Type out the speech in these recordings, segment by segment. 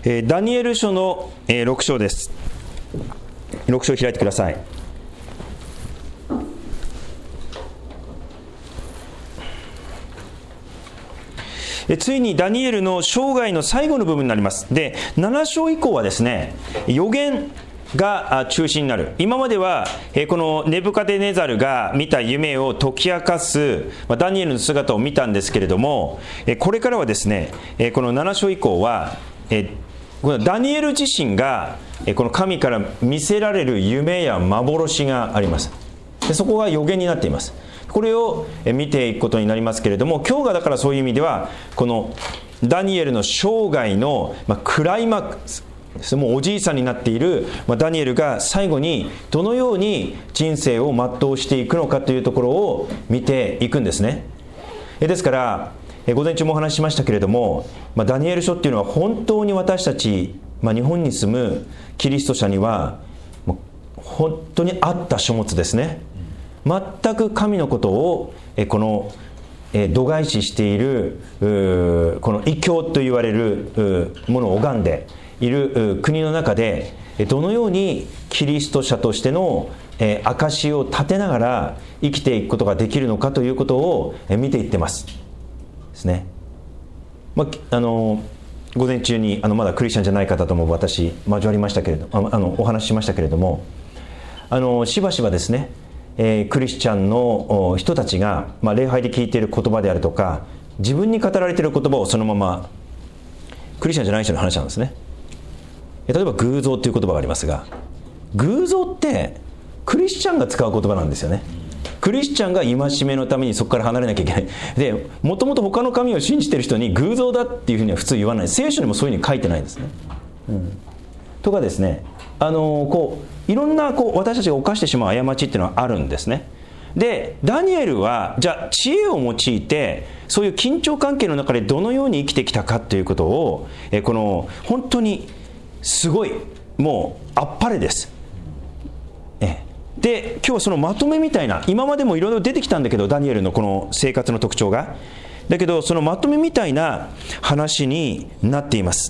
ダニエル書の6章です。6章を開いてください。ついにダニエルの生涯の最後の部分になります。で、7章以降はですね、預言が中心になる。今まではこのネブカデネザルが見た夢を解き明かすダニエルの姿を見たんですけれども、これからはですね、この7章以降はこのダニエル自身がこの神から見せられる夢や幻があります。でそこが預言になっています。これを見ていくことになりますけれども、今日がだからそういう意味ではこのダニエルの生涯のクライマックス、もうおじいさんになっているダニエルが最後にどのように人生を全うしていくのかというところを見ていくんですね。ですから午前中もお話ししましたけれども、ダニエル書っていうのは本当に私たち、日本に住むキリスト者には本当に合った書物ですね。全く神のことをこの度外視しているこの異教と言われるものを拝んでいる国の中でどのようにキリスト者としての証を立てながら生きていくことができるのかということを見ていってますですね。午前中にまだクリスチャンじゃない方とも私交わりましたけれどお話ししましたけれども、しばしばですね、クリスチャンの人たちが、礼拝で聞いている言葉であるとか自分に語られている言葉をそのままクリスチャンじゃない人の話なんですね。例えば偶像という言葉がありますが、偶像ってクリスチャンが使う言葉なんですよね。クリスチャンが戒めのためにそこから離れなきゃいけない。で、もともと他の神を信じている人に偶像だっていうふうには普通言わない。聖書にもそういうふうに書いてないんですね。とかですね、いろんな私たちが犯してしまう過ちっていうのはあるんですね。で、ダニエルはじゃあ知恵を用いてそういう緊張関係の中でどのように生きてきたかということをこの本当にすごいもうあっぱれです。で、今日はそのまとめみたいな、今までもいろいろ出てきたんだけどダニエルのこの生活の特徴が、だけどそのまとめみたいな話になっています。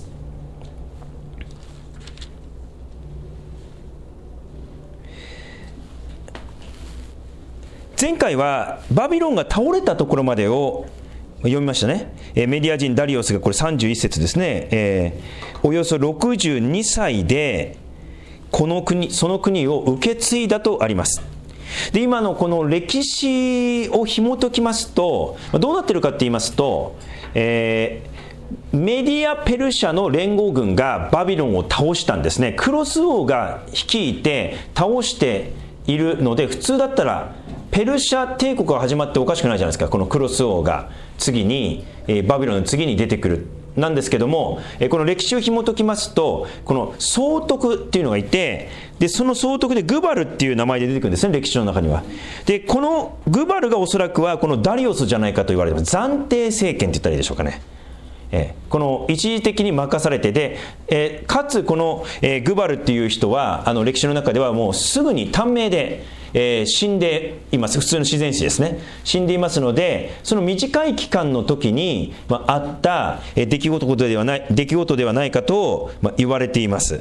前回はバビロンが倒れたところまでを読みましたね。メディア人ダリオスがこれ31節ですね、およそ62歳でその国を受け継いだとあります。で、今のこの歴史を紐解きますとどうなっているかと言いますと、メディアペルシャの連合軍がバビロンを倒したんですね。クロス王が率いて倒しているので、普通だったらペルシャ帝国が始まっておかしくないじゃないですか。このクロス王が次にバビロンの次に出てくるなんですけども、この歴史を紐解きますとこの総督っていうのがいて、でその総督でグバルっていう名前で出てくるんですね、歴史の中には。でこのグバルがおそらくはこのダリオスじゃないかと言われてます。暫定政権って言ったらいいでしょうかね。この一時的に任されてで、かつこの、グバルっていう人は歴史の中ではもうすぐに短命で死んでいます。普通の自然死ですね。死んでいますので、その短い期間の時に、あった出来事ではないかと、言われています。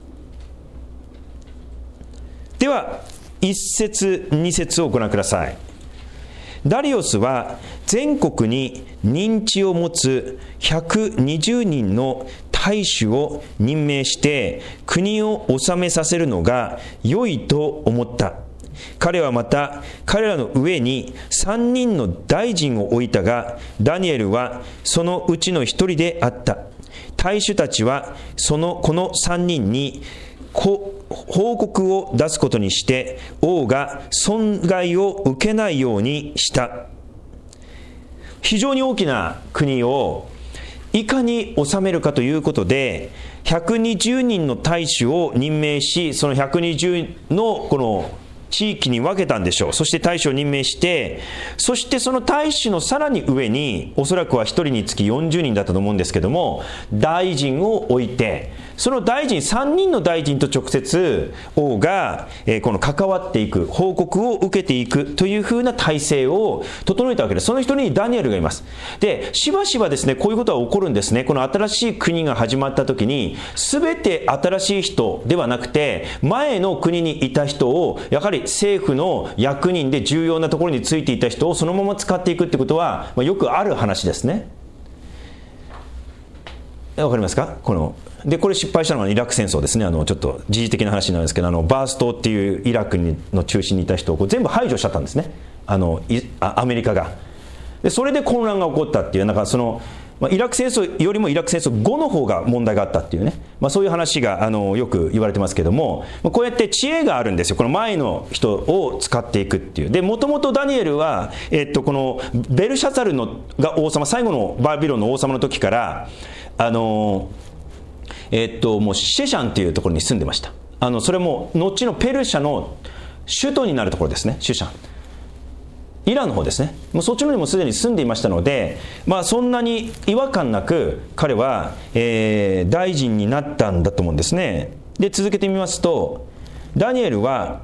では1節2節をご覧ください。ダリオスは全国に任地を持つ120人の大使を任命して国を治めさせるのが良いと思った。彼はまた彼らの上に3人の大臣を置いたが、ダニエルはそのうちの一人であった。大使たちはこの3人に報告を出すことにして王が損害を受けないようにした。非常に大きな国をいかに治めるかということで120人の大使を任命し、その120のこの地域に分けたんでしょう。そして大使を任命して、そしてその大使のさらに上に、おそらくは1人につき40人だったと思うんですけども、大臣を置いて、その大臣、3人の大臣と直接王がこの関わっていく、報告を受けていくというふうな体制を整えたわけです。その一人にダニエルがいます。で、しばしばですね、こういうことは起こるんですね。この新しい国が始まった時に、すべて新しい人ではなくて、前の国にいた人を、やはり政府の役人で重要なところについていた人をそのまま使っていくってことは、よくある話ですね。わかりますか？これ失敗したのがイラク戦争ですね。ちょっと時事的な話なんですけど、バーストっていうイラクの中心にいた人を全部排除しちゃったんですね。アメリカが。で、それで混乱が起こったっていう、イラク戦争よりもイラク戦争後の方が問題があったっていうね、そういう話がよく言われてますけども、こうやって知恵があるんですよ。この前の人を使っていくっていう。で、もともとダニエルは、このベルシャツァルが王様、最後のバビロンの王様の時から、もうシェシャンというところに住んでました。それも後のペルシャの首都になるところですね。シェシャン、イランの方ですね。もうそっちの方にもすでに住んでいましたので、そんなに違和感なく彼は、大臣になったんだと思うんですね。で、続けてみますと、ダニエルは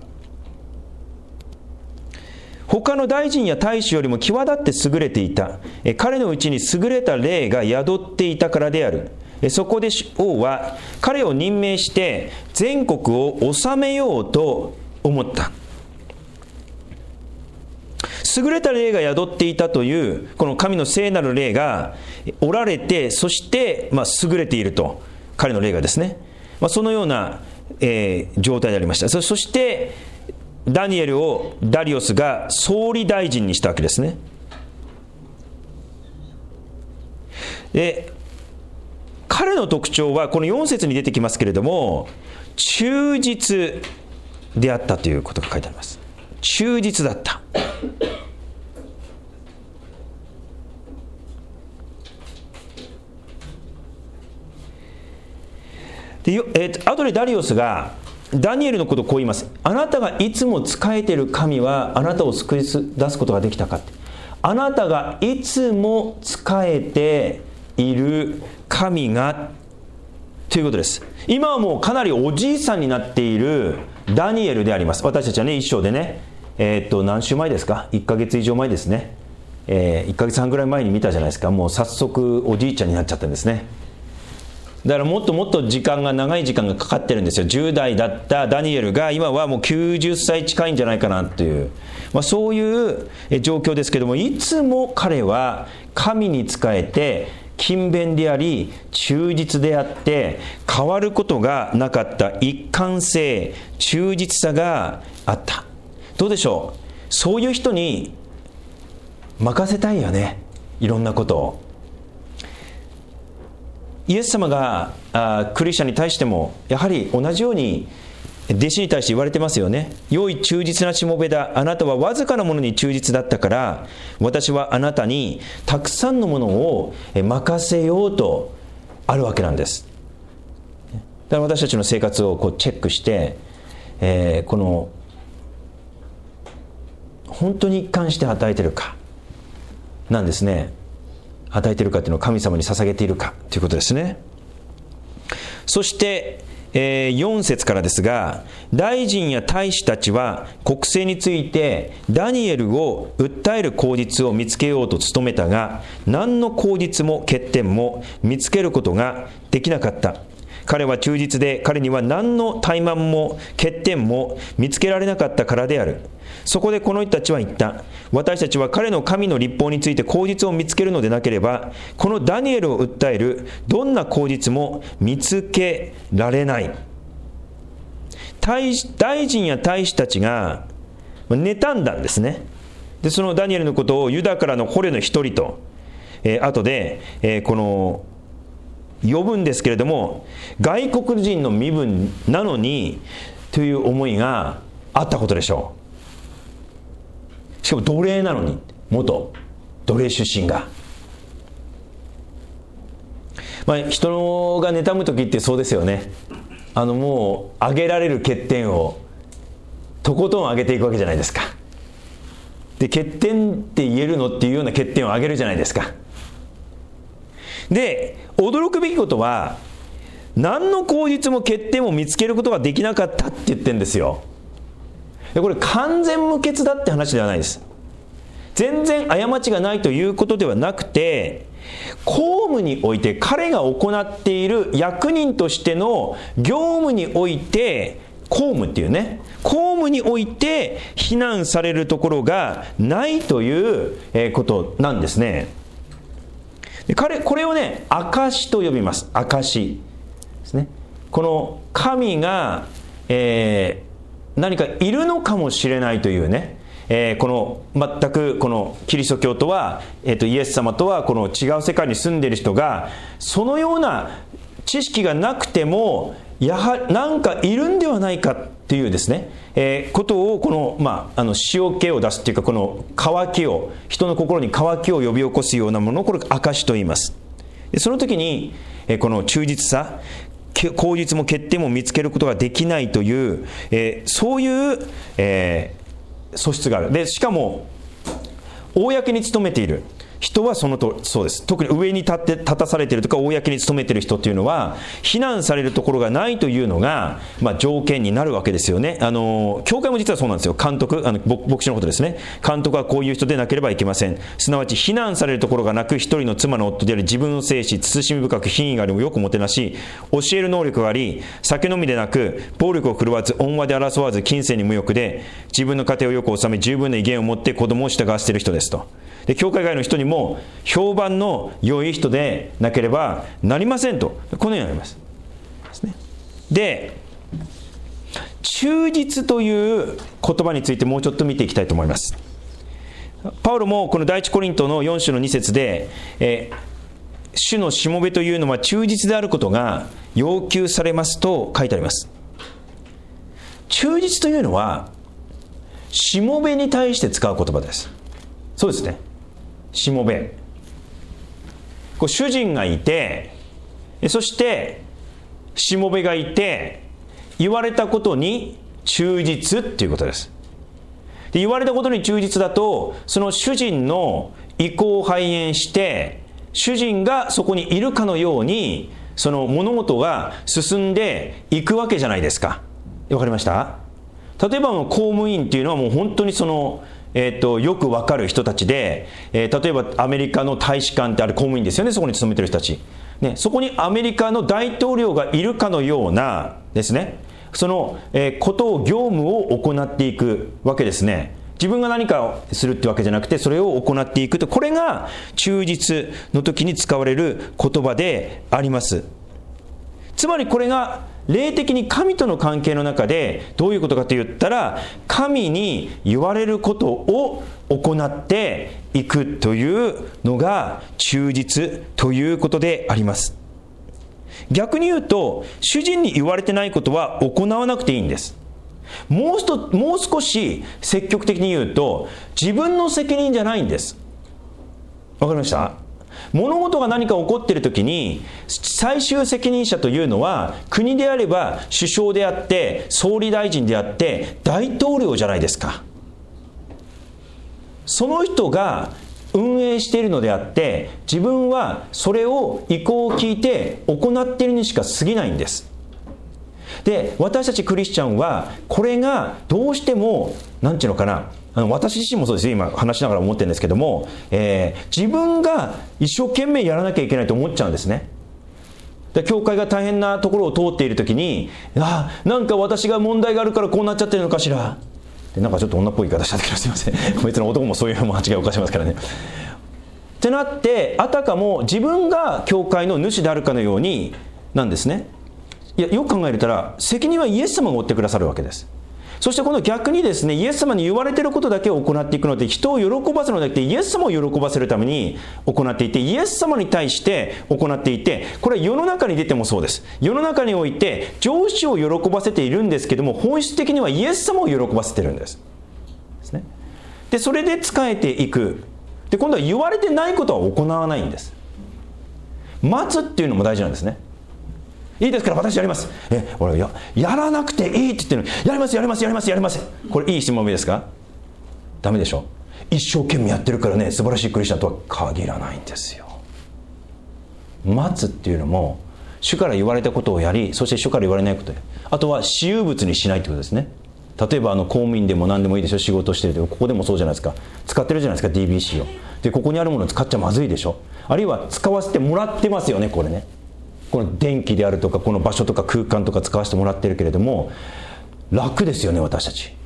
他の大臣や大使よりも際立って優れていた。彼のうちに優れた霊が宿っていたからである。そこで王は彼を任命して全国を治めようと思った。優れた霊が宿っていたというこの神の聖なる霊がおられて、そして優れていると、彼の霊がですね、そのような、状態でありました。そしてダニエルをダリオスが総理大臣にしたわけですね。で、彼の特徴はこの4節に出てきますけれども、忠実であったということが書いてあります。忠実だった。で、後でダリオスがダニエルのことをこう言います。あなたがいつも仕えている神はあなたを救い出すことができたかって。あなたがいつも仕えている神がということです。今はもうかなりおじいさんになっているダニエルであります。私たちはね、一章でね、何週前ですか、1ヶ月以上前ですね、1ヶ月半ぐらい前に見たじゃないですか。もう早速おじいちゃんになっちゃったんですね。だからもっともっと長い時間がかかってるんですよ。10代だったダニエルが今はもう90歳近いんじゃないかなという、そういう状況ですけども、いつも彼は神に仕えて勤勉であり忠実であって、変わることがなかった一貫性、忠実さがあった。どうでしょう、そういう人に任せたいよね、いろんなことを。イエス様がクリスチャンに対してもやはり同じように弟子に対して言われてますよね。良い忠実なしもべだ、あなたはわずかなものに忠実だったから私はあなたにたくさんのものを任せようとあるわけなんです。だから私たちの生活をこうチェックして、この本当に一貫して与えているかなんですね。与えているかというのを神様に捧げているかということですね。そして4節からですが、大臣や大使たちは国政についてダニエルを訴える口実を見つけようと努めたが、何の口実も欠点も見つけることができなかった。彼は忠実で、彼には何の怠慢も欠点も見つけられなかったからである。そこでこの人たちは言った。私たちは彼の神の律法について口実を見つけるのでなければ、このダニエルを訴えるどんな口実も見つけられない。大臣や大使たちが妬んだんですね。で、そのダニエルのことをユダからの捕虜の一人と、後で、呼ぶんですけれども、外国人の身分なのにという思いがあったことでしょう。しかも奴隷なのに、元奴隷出身が、人が妬む時ってそうですよね。もう挙げられる欠点をとことん上げていくわけじゃないですか。で、欠点って言えるのっていうような欠点を上げるじゃないですか。で、驚くべきことは、何の口実も欠点を見つけることができなかったって言ってるんですよ。で、これ完全無欠だって話ではないです。全然過ちがないということではなくて、公務において彼が行っている役人としての業務において、公務っていうね、公務において非難されるところがないということなんですね。で、これをね、証と呼びます。証ですね。この神が、何かいるのかもしれないというね、この全くこのキリスト教とは、イエス様とはこの違う世界に住んでいる人がそのような知識がなくてもやはりなんかいるんではないかっていうですね、ことをこの、塩気を出すっていうか、この渇きを、人の心に渇きを呼び起こすようなものをこれ証と言います。で、その時にこの忠実さ、口実も欠点も見つけることができないという、そういう、素質がある。で、しかも公に勤めている人はそうです。特に上に立たされているとか公に勤めている人っていうのは非難されるところがないというのが、条件になるわけですよね。教会も実はそうなんですよ。監督、牧師のことですね。監督はこういう人でなければいけません。すなわち非難されるところがなく、一人の妻の夫であり、自分を制し、慎み深く品位がありもよくもてなし、教える能力があり、酒飲みでなく暴力を振るわず、恩和で争わず、金銭に無欲で、自分の家庭をよく治め、十分な威厳を持って子供を従わせている人ですと。で、教会外の人にも評判の良い人でなければなりませんと、このようになりますですね。で、忠実という言葉についてもうちょっと見ていきたいと思います。パウロもこの第一コリントの4章の2節で、主のしもべというのは忠実であることが要求されますと書いてあります。忠実というのはしもべに対して使う言葉です。そうですね。しもべ、主人がいて、そしてしもべがいて、言われたことに忠実っていうことです。で、言われたことに忠実だと、その主人の意向を反映して、主人がそこにいるかのようにその物事が進んでいくわけじゃないですか。わかりました？例えば公務員っていうのはもう本当にそのよくわかる人たちで、例えばアメリカの大使館ってあれ公務員ですよね、そこに勤めてる人たち、ね、そこにアメリカの大統領がいるかのようなですね、その、ことを業務を行っていくわけですね。自分が何かをするってわけじゃなくて、それを行っていくと、これが忠実の時に使われる言葉であります。つまりこれが霊的に神との関係の中でどういうことかと言ったら、神に言われることを行っていくというのが忠実ということであります。逆に言うと、主人に言われてないことは行わなくていいんです。もう少し積極的に言うと、自分の責任じゃないんです。わかりました？物事が何か起こっているときに最終責任者というのは国であれば首相であって総理大臣であって大統領じゃないですか。その人が運営しているのであって、自分はそれを意向を聞いて行っているにしか過ぎないんです。で、私たちクリスチャンはこれがどうしてもなんていうのかな、私自身もそうですよ、今話しながら思ってるんですけども、自分が一生懸命やらなきゃいけないと思っちゃうんですね。で、教会が大変なところを通っているときに、なんか私が問題があるからこうなっちゃってるのかしら、で、なんかちょっと女っぽい言い方したんだけどすいません別に男もそういう間違いを犯しますからねってなって、あたかも自分が教会の主であるかのようになんですね。いや、よく考えたら責任はイエス様が負ってくださるわけです。そしてこの逆にですね、イエス様に言われていることだけを行っていくので、人を喜ばせるのではなくてイエス様を喜ばせるために行っていて、イエス様に対して行っていて、これは世の中に出てもそうです。世の中において上司を喜ばせているんですけども、本質的にはイエス様を喜ばせているんですね。で、それで仕えていく。で、今度は言われてないことは行わないんです。待つっていうのも大事なんですね。 いいですから私やります。俺やらなくていいって言ってるのに、やりますやりますやりますやります。これいい質問ですか？ダメでしょ。一生懸命やってるからね素晴らしいクリスチャンとは限らないんですよ。待つっていうのも主から言われたことをやり、そして主から言われないことで、あとは私有物にしないってことですね。例えば公務員でも何でもいいでしょ。仕事してるとここでもそうじゃないですか。使ってるじゃないですか DBC を。でここにあるものを使っちゃまずいでしょ。あるいは使わせてもらってますよね。これね、この電気であるとかこの場所とか空間とか使わせてもらってるけれども、楽ですよね私たち。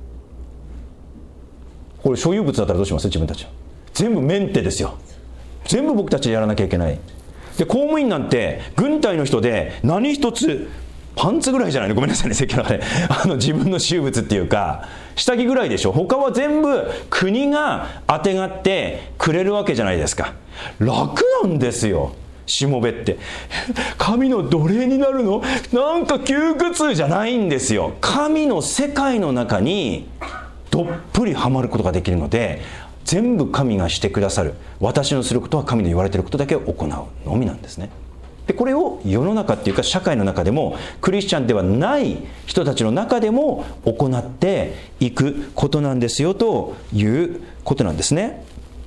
これ所有物だったらどうします？自分たちは全部メンテですよ。全部僕たちでやらなきゃいけない。で公務員なんて軍隊の人で何一つパンツぐらいじゃないの、ごめんなさいね説教の中で自分の私有物っていうか下着ぐらいでしょ。他は全部国があてがってくれるわけじゃないですか。楽なんですよ。しもべって神の奴隷になるのなんか窮屈じゃないんですよ。神の世界の中にどっぷりはまることができるので、全部神がしてくださる。私のすることは神の言われていることだけを行うのみなんですね。でこれを世の中っていうか社会の中でもクリスチャンではない人たちの中でも行っていくことなんですよということなんですね。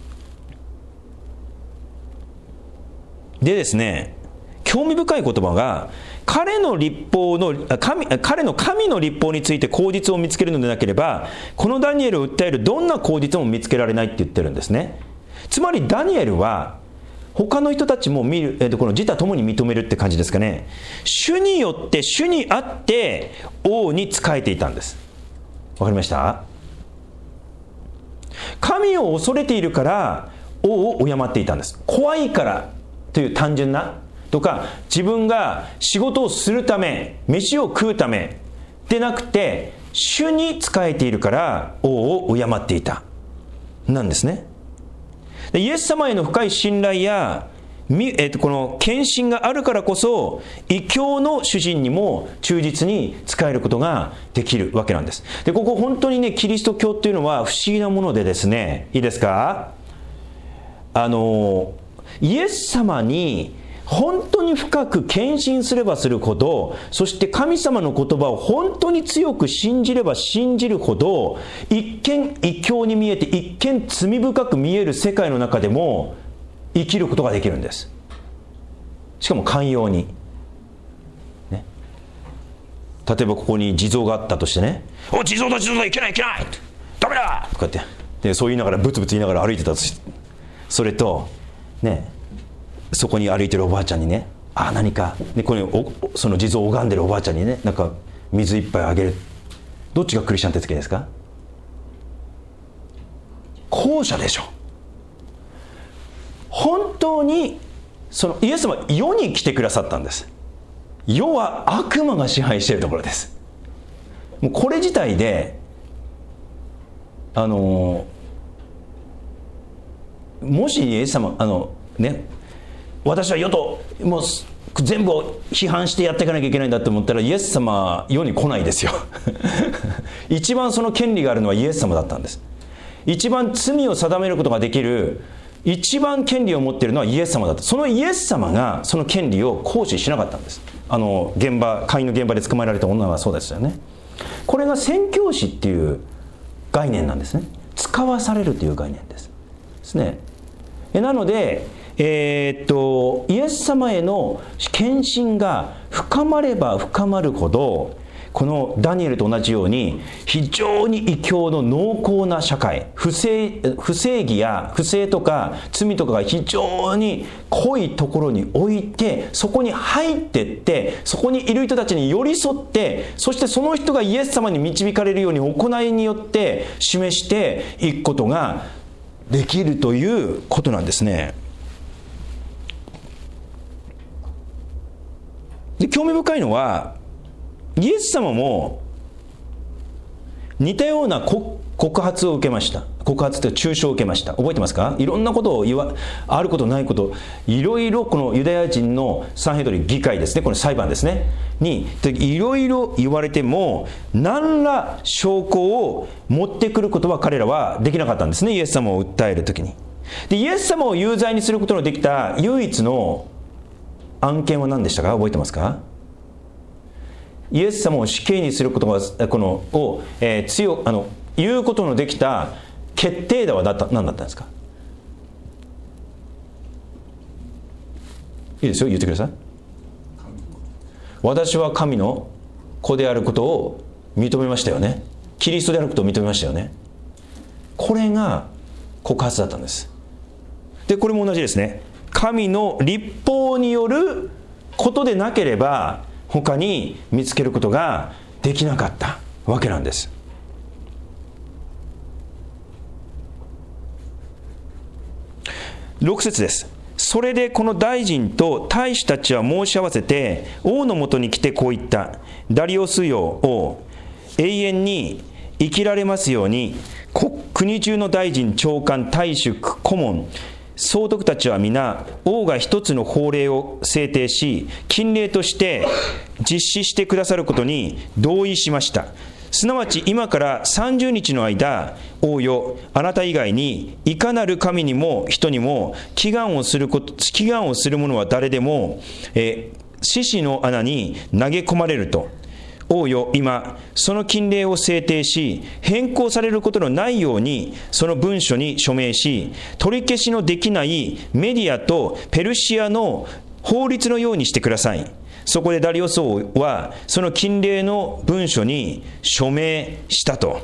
でですね、興味深い言葉が彼の神の律法について口実を見つけるのでなければこのダニエルを訴えるどんな口実も見つけられないって言ってるんですね。つまりダニエルは他の人たちも見る、この自他ともに認めるって感じですかね。主によって主にあって王に仕えていたんです。わかりました？神を恐れているから王を敬っていたんです。怖いからという単純なとか、自分が仕事をするため飯を食うためでなくて主に仕えているから王を敬っていたなんですね。でイエス様への深い信頼や、この献身があるからこそ異教の主人にも忠実に仕えることができるわけなんです。でここ本当にね、キリスト教っていうのは不思議なものでですね、いいですか、イエス様に本当に深く献身すればするほど、そして神様の言葉を本当に強く信じれば信じるほど、一見異教に見えて一見罪深く見える世界の中でも生きることができるんです。しかも寛容に、ね、例えばここに地蔵があったとしてね、お地蔵だ地蔵だいけないいけないダメだとかってでそう言いながらブツブツ言いながら歩いてたとして、それとね、そこに歩いてるおばあちゃんにね、何かでこれその地蔵を拝んでるおばあちゃんにね、なんか水一杯あげる。どっちがクリスチャン手つきですか？後者でしょ。本当にそのイエス様は世に来てくださったんです。世は悪魔が支配しているところです。もうこれ自体でもしイエス様ね、私は世ともう全部を批判してやっていかなきゃいけないんだと思ったら、イエス様は世に来ないですよ一番その権利があるのはイエス様だったんです。一番罪を定めることができる一番権利を持っているのはイエス様だった。そのイエス様がその権利を行使しなかったんです。会員の現場で捕まえられた女はそうですよね。これが宣教師っていう概念なんですね。使わされるという概念ですね。なのでイエス様への献身が深まれば深まるほど、このダニエルと同じように非常に異教の濃厚な社会、不正義や不正とか罪とかが非常に濃いところに置いて、そこに入っていって、そこにいる人たちに寄り添って、そしてその人がイエス様に導かれるように行いによって示していくことができるということなんですね。で興味深いのは、イエス様も似たような告発を受けました。告発というか中傷を受けました。覚えてますか？いろんなことをあることないこといろいろ、このユダヤ人のサンヘドリン議会ですね、この裁判ですねにいろいろ言われても何ら証拠を持ってくることは彼らはできなかったんですね、イエス様を訴えるときに。でイエス様を有罪にすることのできた唯一の案件は何でしたか？覚えてますか？ イエス様を死刑にすることが言うことのできた決定打は何だったんですか？いいですよ、言ってください。私は神の子であることを認めましたよね。キリストであることを認めましたよね。これが告発だったんです。でこれも同じですね。神の律法によることでなければ他に見つけることができなかったわけなんです。6節です。それでこの大臣と大使たちは申し合わせて王のもとに来てこう言った。ダリオスよ王、永遠に生きられますように、国中の大臣、長官、大主、顧問、総督たちは皆王が一つの法令を制定し、禁令として実施してくださることに同意しました。すなわち今から30日の間、王よ、あなた以外にいかなる神にも人にも祈願をする者は誰でも、獅子の穴に投げ込まれると。王よ、今その禁令を制定し変更されることのないようにその文書に署名し、取り消しのできないメディアとペルシアの法律のようにしてください。そこでダリオス王はその禁令の文書に署名したと。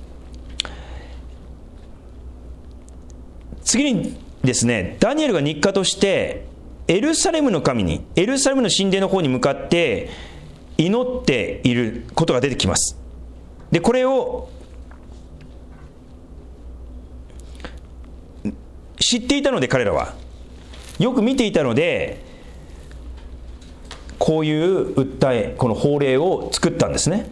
次にですね、ダニエルが日課としてエルサレムの神に、エルサレムの神殿の方に向かって祈っていることが出てきます。でこれを知っていたので、彼らはよく見ていたので、こういう訴え、この法令を作ったんですね。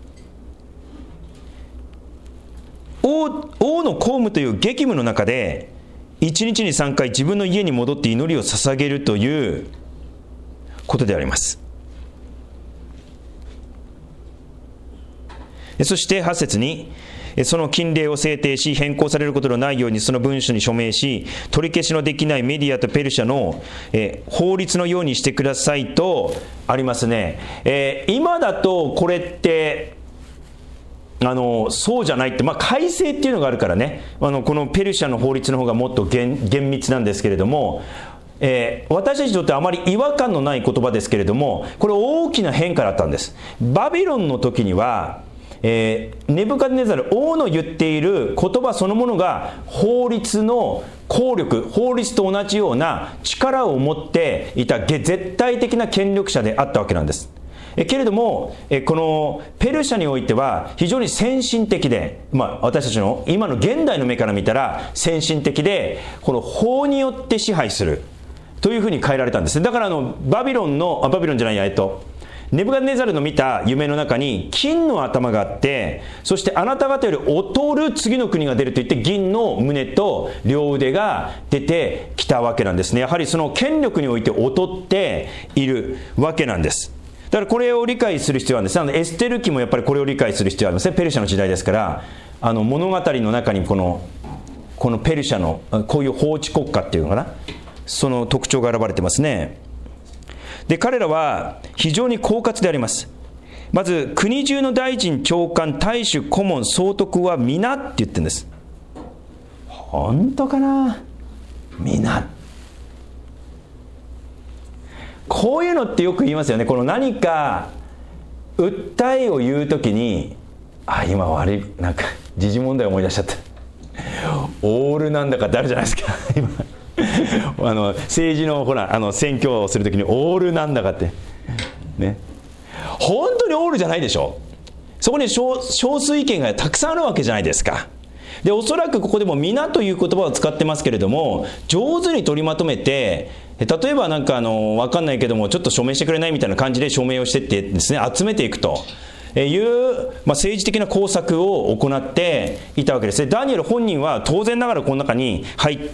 王の公務という激務の中で1日に3回自分の家に戻って祈りを捧げるということであります。そして8節に、その禁令を制定し変更されることのないようにその文書に署名し、取り消しのできないメディアとペルシャの、法律のようにしてくださいとありますね。今だとこれってそうじゃないって、改正っていうのがあるからね、このペルシャの法律の方がもっと厳密なんですけれども、私たちにとってあまり違和感のない言葉ですけれども、これ大きな変化だったんです。バビロンの時にはネブカデネザル王の言っている言葉そのものが法律の効力、法律と同じような力を持っていた絶対的な権力者であったわけなんです。けれどもこのペルシャにおいては非常に先進的で、私たちの今の現代の目から見たら先進的で、この法によって支配するというふうに変えられたんです。だからバビロンじゃないや、ネブカデネザルの見た夢の中に金の頭があって、そしてあなた方より劣る次の国が出ると言って銀の胸と両腕が出てきたわけなんですね。やはりその権力において劣っているわけなんです。だからこれを理解する必要はあるんです。エステル記もやっぱりこれを理解する必要がありますね。ペルシャの時代ですから、物語の中にこのペルシャのこういう法治国家っていうのかな、その特徴が現れてますね。で彼らは非常に狡猾であります。まず国中の大臣、長官、大主、顧問、総督は皆って言ってるんです。本当かな？皆。こういうのってよく言いますよね。この何か訴えを言うときに、今悪い、なんか時事問題を思い出しちゃった。オールなんだかってあるじゃないですか今政治の選挙をするときにオールなんだかってね、本当にオールじゃないでしょ。そこに少数意見がたくさんあるわけじゃないですか。でおそらくここでも皆という言葉を使ってますけれども、上手に取りまとめて、例えば分かんないけどもちょっと署名してくれないみたいな感じで署名をしてってですね、集めていくという、政治的な工作を行っていたわけです。ダニエル本人は当然ながらこの中に入って、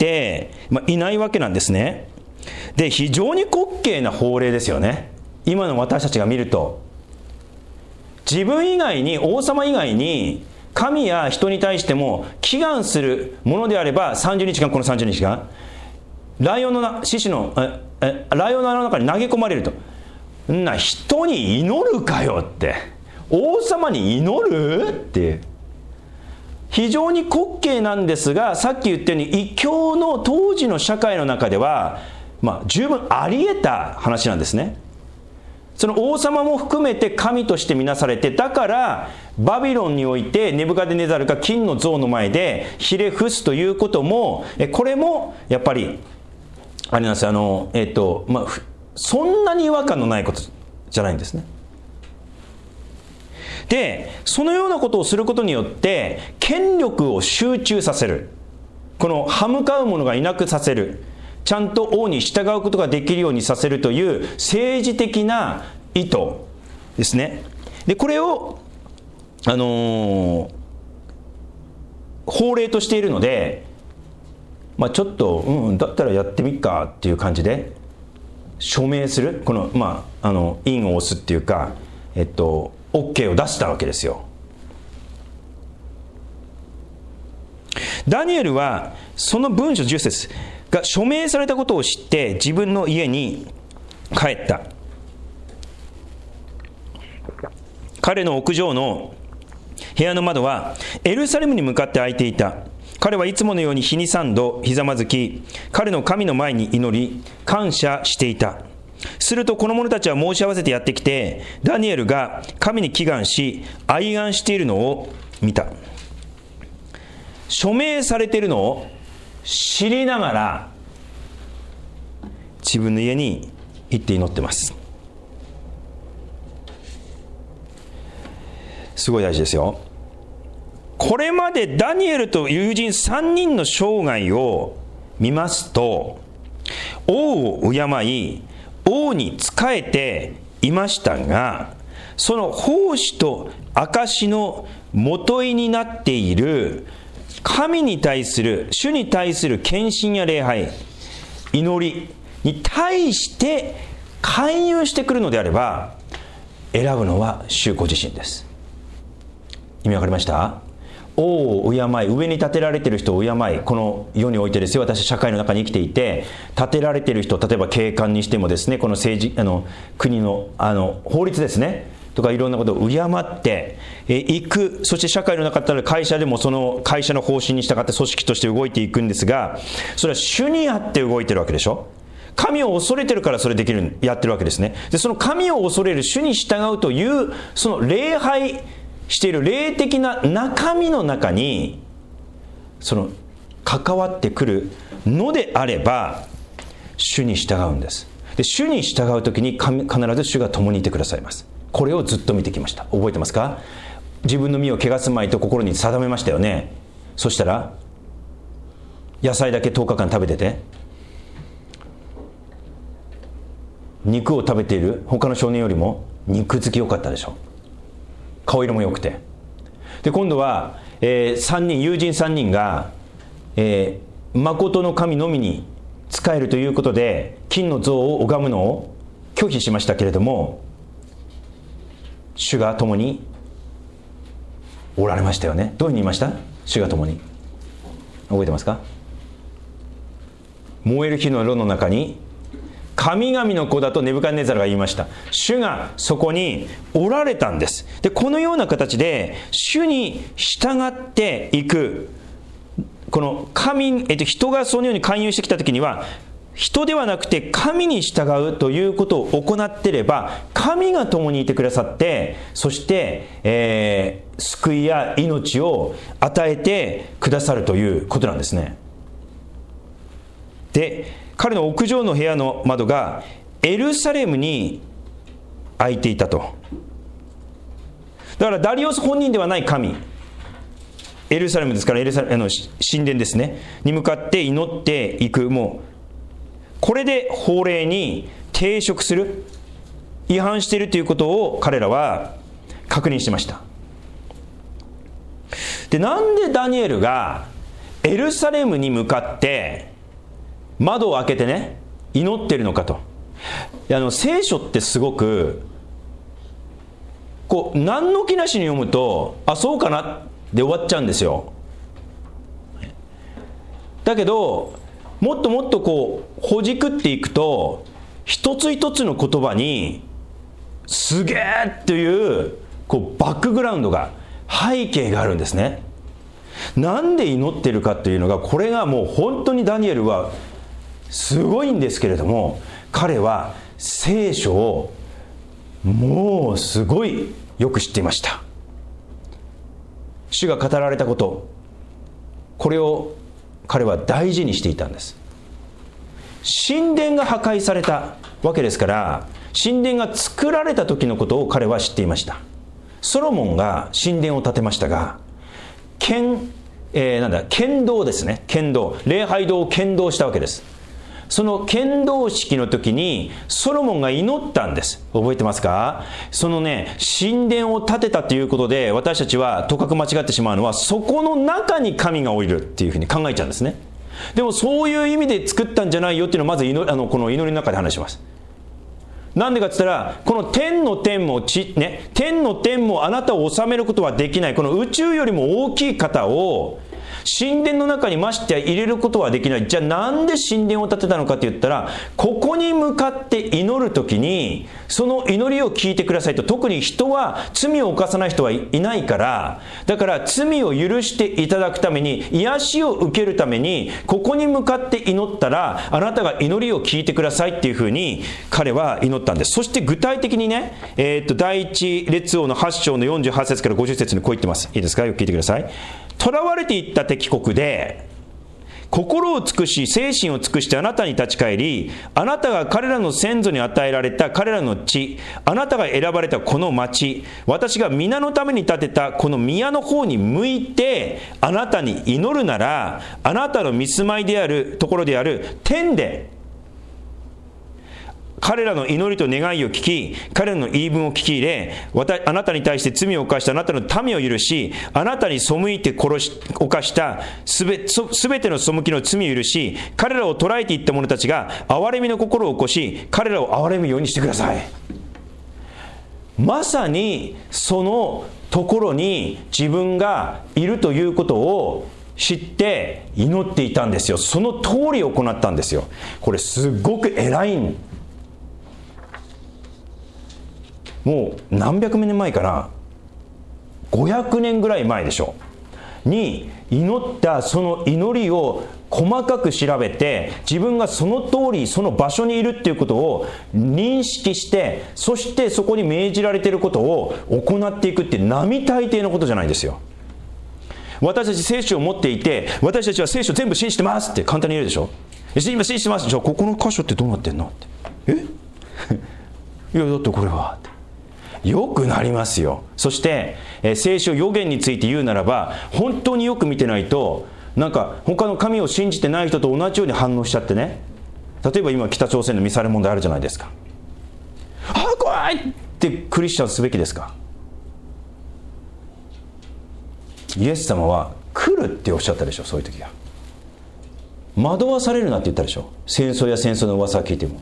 いないわけなんですね。で非常に滑稽な法令ですよね。今の私たちが見ると、自分以外に、王様以外に神や人に対しても祈願するものであれば30日間、この30日間ライオンの穴の中に投げ込まれると。 人に祈るかよって、王様に祈るっていう、非常に滑稽なんですが、さっき言ったように異教の当時の社会の中では、十分あり得た話なんですね。その王様も含めて神として見なされて、だからバビロンにおいてネブカデネザルが金の像の前でひれ伏すということも、これもやっぱりあれなんですよ。そんなに違和感のないことじゃないんですね。で、そのようなことをすることによって権力を集中させる、この歯向かう者がいなくさせる、ちゃんと王に従うことができるようにさせるという政治的な意図ですね。で、これを法令としているので、ちょっとだったらやってみっかっていう感じで署名する、この印を押すっていうか、OK を出したわけですよ。ダニエルはその文書10節が署名されたことを知って自分の家に帰った。彼の屋上の部屋の窓はエルサレムに向かって開いていた。彼はいつものように日に3度ひざまずき、彼の神の前に祈り感謝していた。するとこの者たちは申し合わせてやってきて、ダニエルが神に祈願し哀願しているのを見た。署名されているのを知りながら自分の家に行って祈ってます。すごい大事ですよ。これまでダニエルと友人3人の生涯を見ますと、王を敬い王に仕えていましたが、その奉仕と証のもといになっている神に対する、主に対する献身や礼拝、祈りに対して勧誘してくるのであれば、選ぶのは主ご自身です。意味わかりました？王を敬い、上に立てられている人を敬い、この世においてですよ、私社会の中に生きていて、立てられている人、例えば警官にしてもですね、この政治国の法律ですねとか、いろんなことを敬っていく。そして社会の中だったら会社でもその会社の方針に従って組織として動いていくんですが、それは主にあって動いてるわけでしょ。神を恐れてるからそれできる、やってるわけですね。で、その神を恐れる、主に従うというその礼拝している霊的な中身の中にその関わってくるのであれば、主に従うんです。で、主に従うときに必ず主が共にいてくださいます。これをずっと見てきました。覚えてますか？自分の身を汚すまいと心に定めましたよね。そしたら野菜だけ10日間食べてて、肉を食べている他の少年よりも肉付き良かったでしょ。顔色も良くて。で、今度は、友人3人が、誠の神のみに仕えるということで金の像を拝むのを拒否しましたけれども、主が共におられましたよね。どういうふうに言いました？主が共に。覚えてますか？燃える火の炉の中に神々の子だとネブカデネザルが言いました。主がそこにおられたんです。で、このような形で主に従っていく、この人がそのように勧誘してきたときには、人ではなくて神に従うということを行っていれば、神が共にいてくださって、そして、救いや命を与えてくださるということなんですね。で、彼の屋上の部屋の窓がエルサレムに開いていたと。だからダリオス本人ではない神、エルサレムですから、神殿ですねに向かって祈っていく。もうこれで法令に抵触する、違反しているということを彼らは確認しました。で、なんでダニエルがエルサレムに向かって窓を開けてね祈ってるのかと。聖書ってすごくこう何の気なしに読むと、あ、そうかなで終わっちゃうんですよ。だけどもっともっとこうほじくっていくと、一つ一つの言葉にすげえっていう、バックグラウンドが、背景があるんですね。なんで祈ってるかっていうのが、これがもう本当にダニエルはすごいんですけれども、彼は聖書をもうすごいよく知っていました。主が語られたこと、これを彼は大事にしていたんです。神殿が破壊されたわけですから、神殿が作られた時のことを彼は知っていました。ソロモンが神殿を建てましたが、献堂ですね。献堂、礼拝堂を献堂したわけです。その献堂式の時にソロモンが祈ったんです。覚えてますか？そのね、神殿を建てたということで、私たちはとかく間違ってしまうのは、そこの中に神が降りるっていうふうに考えちゃうんですね。でもそういう意味で作ったんじゃないよっていうのをまずこの祈りの中で話します。なんでかって言ったら、この天の天も天の天もあなたを治めることはできない、この宇宙よりも大きい方を神殿の中にまして入れることはできない。じゃあなんで神殿を建てたのかって言ったら、ここに向かって祈るときにその祈りを聞いてくださいと。特に人は罪を犯さない人はいないから、だから罪を許していただくために、癒しを受けるためにここに向かって祈ったら、あなたが祈りを聞いてくださいっていうふうに彼は祈ったんです。そして具体的にね、第一列王の8章の48節から50節にこう言ってます。いいですか？よく聞いてください。囚われていった敵国で心を尽くし精神を尽くしてあなたに立ち返り、あなたが彼らの先祖に与えられた彼らの地、あなたが選ばれたこの町、私が皆のために建てたこの宮の方に向いてあなたに祈るなら、あなたの見住まいであるところである天で彼らの祈りと願いを聞き、彼らの言い分を聞き入れ、あなたに対して罪を犯したあなたの民を許し、あなたに背いて犯したすべての背きの罪を許し、彼らを捕らえていった者たちが憐れみの心を起こし、彼らを憐れむようにしてください。まさにそのところに自分がいるということを知って祈っていたんですよ。その通り行ったんですよ。これすごく偉いん。もう何百年前かな、500年ぐらい前でしょに祈ったその祈りを細かく調べて、自分がその通りその場所にいるっていうことを認識して、そしてそこに命じられていることを行っていくって並大抵のことじゃないですよ。私たち聖書を持っていて、私たちは聖書全部信じてますって簡単に言えるでしょ。今信じてます。じゃあここの箇所ってどうなってんのって、いやだってこれはってよくなりますよ。そして、聖書予言について言うならば、本当によく見てないと、なんか他の神を信じてない人と同じように反応しちゃってね。例えば今北朝鮮のミサイル問題あるじゃないですか。怖いってクリスチャンすべきですか？イエス様は来るっておっしゃったでしょ。そういう時は惑わされるなって言ったでしょ。戦争や戦争の噂を聞いても。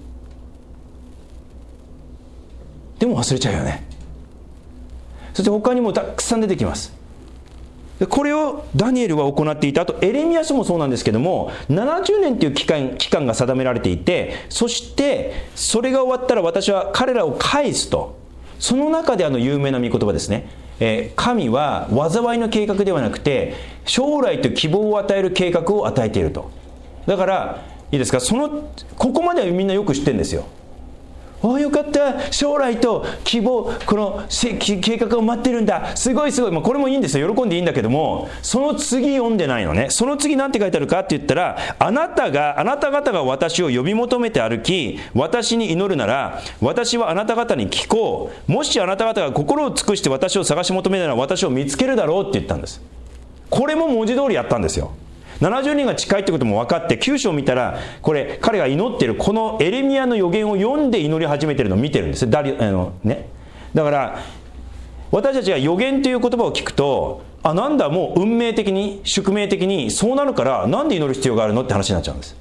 でも忘れちゃうよね。そして他にもたくさん出てきます。これをダニエルは行っていた。あとエレミヤ書もそうなんですけども、70年という期間が定められていて、そしてそれが終わったら私は彼らを返すと。その中で有名な御言葉ですね。神は災いの計画ではなくて将来と希望を与える計画を与えていると。だからいいですか、ここまではみんなよく知ってるんですよ。よかった、将来と希望、この計画を待ってるんだ、すごいすごい、これもいいんですよ、喜んでいいんだけども、その次読んでないのね。その次なんて書いてあるかって言ったら、あなた方が私を呼び求めて歩き私に祈るなら、私はあなた方に聞こう。もしあなた方が心を尽くして私を探し求めるなら、私を見つけるだろうって言ったんです。これも文字通りやったんですよ。70年が近いってことも分かって、9章を見たら、これ彼が祈っているこのエレミヤの予言を読んで祈り始めているのを見てるんです。だから私たちが予言という言葉を聞くと、なんだもう運命的に宿命的にそうなるから、なんで祈る必要があるのって話になっちゃうんです。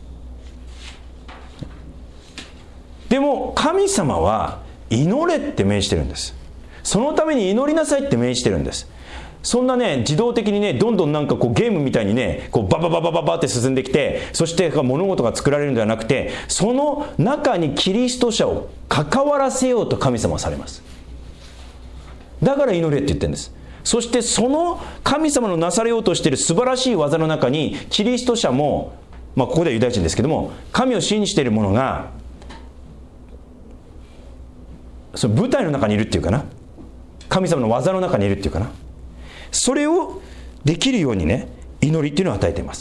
でも神様は祈れって命じてるんです。そのために祈りなさいって命じてるんです。そんなね、自動的にね、どんどんなんかゲームみたいにね、ババババババって進んできて、そして物事が作られるんではなくて、その中にキリスト者を関わらせようと神様はされます。 だから祈れって言ってるんです。そしてその神様のなされようとしている素晴らしい技の中に、キリスト者も、ここではユダヤ人ですけども、神を信じている者がその舞台の中にいるっていうかな、神様の技の中にいるっていうかな、それをできるようにね、祈りっていうのを与えています。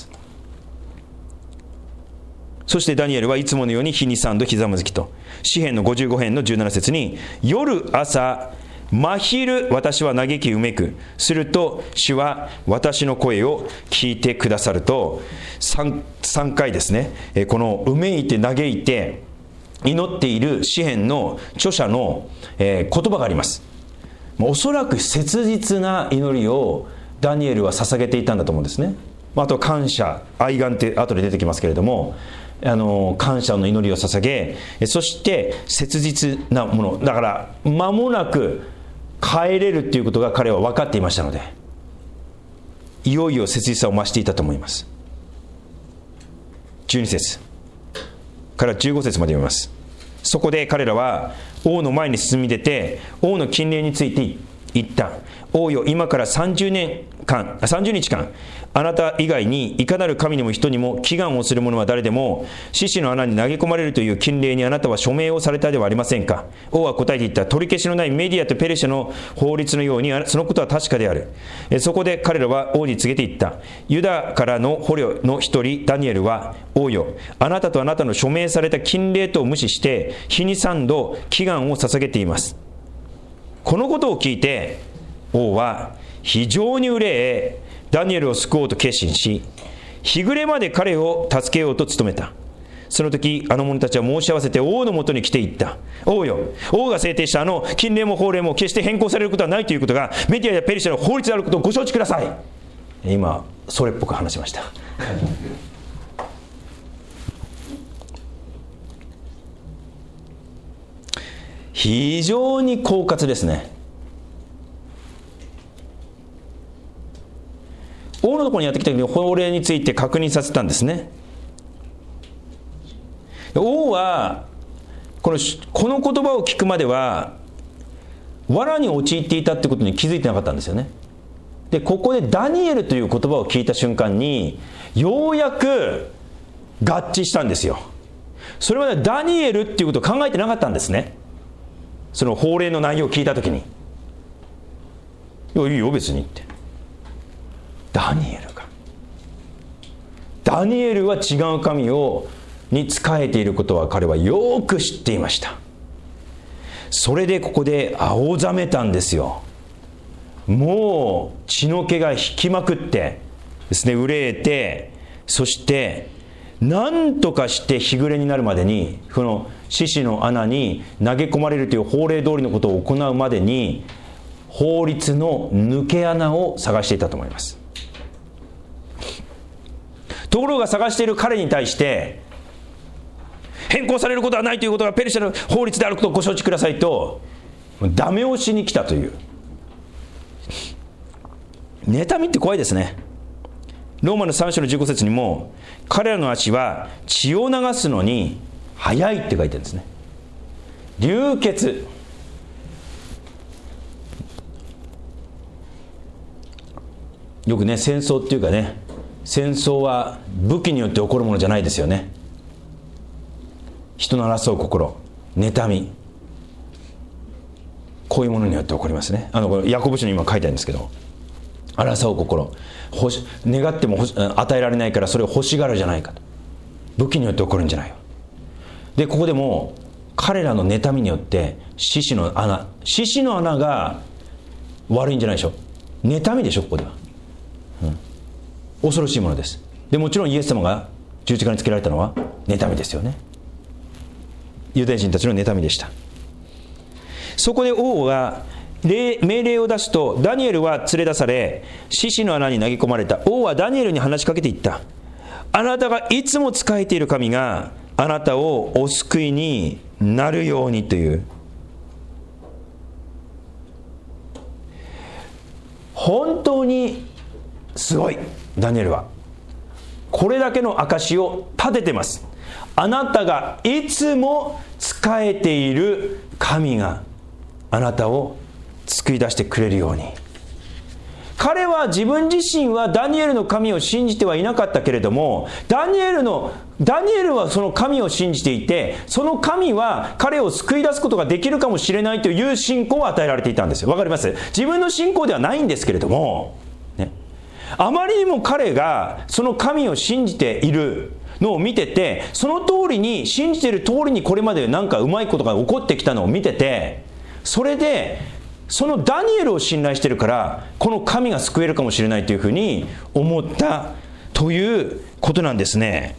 そしてダニエルはいつものように日に3度ひざまずきと、詩編の55編の17節に、夜朝真昼私は嘆きうめく、すると主は私の声を聞いてくださると、3回ですね、このうめいて嘆いて祈っている詩編の著者の言葉があります。おそらく切実な祈りをダニエルは捧げていたんだと思うんですね。あと感謝、愛願って後で出てきますけれども、感謝の祈りを捧げ、そして切実なものだから、間もなく帰れるっていうことが彼は分かっていましたので、いよいよ切実さを増していたと思います。12節から15節まで読みます。そこで彼らは王の前に進み出て、王の禁令について言った。王よ、今から30日間、あなた以外にいかなる神にも人にも祈願をする者は誰でも獅子の穴に投げ込まれるという禁令にあなたは署名をされたではありませんか。王は答えて言った。取り消しのないメディアとペルシャの法律のようにそのことは確かである。そこで彼らは王に告げて言った。ユダからの捕虜の一人ダニエルは、王よ、あなたとあなたの署名された禁令とを無視して日に3度祈願を捧げています。このことを聞いて王は非常に憂え、ダニエルを救おうと決心し、日暮れまで彼を助けようと努めた。その時あの者たちは申し合わせて王のもとに来ていった。王よ、王が制定した禁令も法令も決して変更されることはないということがメディアやペルシャの法律であることをご承知ください。今それっぽく話しました。非常に狡猾ですね。王のところにやってきた時に法令について確認させたんですね。王はこの言葉を聞くまでは藁に陥っていたってことに気づいてなかったんですよね。でここでダニエルという言葉を聞いた瞬間にようやく合致したんですよ。それまでダニエルっていうことを考えてなかったんですね。その法令の内容を聞いたときに、いやいいよ別にって。ダニエルは違う神に仕えていることは彼はよく知っていました。それでここで青ざめたんですよ。もう血の気が引きまくってですね、憂えて、そして何とかして日暮れになるまでにこの獅子の穴に投げ込まれるという法令通りのことを行うまでに法律の抜け穴を探していたと思います。ところが探している彼に対して変更されることはないということがペルシャの法律であることをご承知くださいとダメ押しに来たという。妬みって怖いですね。ローマの3章の15節にも、彼らの足は血を流すのに速いって書いてるんですね。流血。よくね、戦争っていうかね、戦争は武器によって起こるものじゃないですよね。人の争う心、妬み、こういうものによって起こりますね。これヤコブ書に今書いてあるんですけど、争う心、願っても与えられないからそれを欲しがるじゃないかと。武器によって起こるんじゃないよ。でここでも彼らの妬みによって獅子の穴が悪いんじゃないでしょ。妬みでしょここでは、恐ろしいものです。でもちろんイエス様が十字架につけられたのは妬みですよね。ユダヤ人たちの妬みでした。そこで王が命令を出すと、ダニエルは連れ出され獅子の穴に投げ込まれた。王はダニエルに話しかけていった。あなたがいつも仕えている神があなたをお救いになるようにという。本当にすごい。ダニエルはこれだけの証を立ててます。あなたがいつも仕えている神があなたを救い出してくれるように。彼は自分自身はダニエルの神を信じてはいなかったけれども、ダニエルはその神を信じていて、その神は彼を救い出すことができるかもしれないという信仰を与えられていたんですよ。わかります？自分の信仰ではないんですけれども、ね、あまりにも彼がその神を信じているのを見てて、その通りに信じている通りにこれまでなんかうまいことが起こってきたのを見てて、それでそのダニエルを信頼してるから、この神が救えるかもしれないというふうに思ったということなんですね。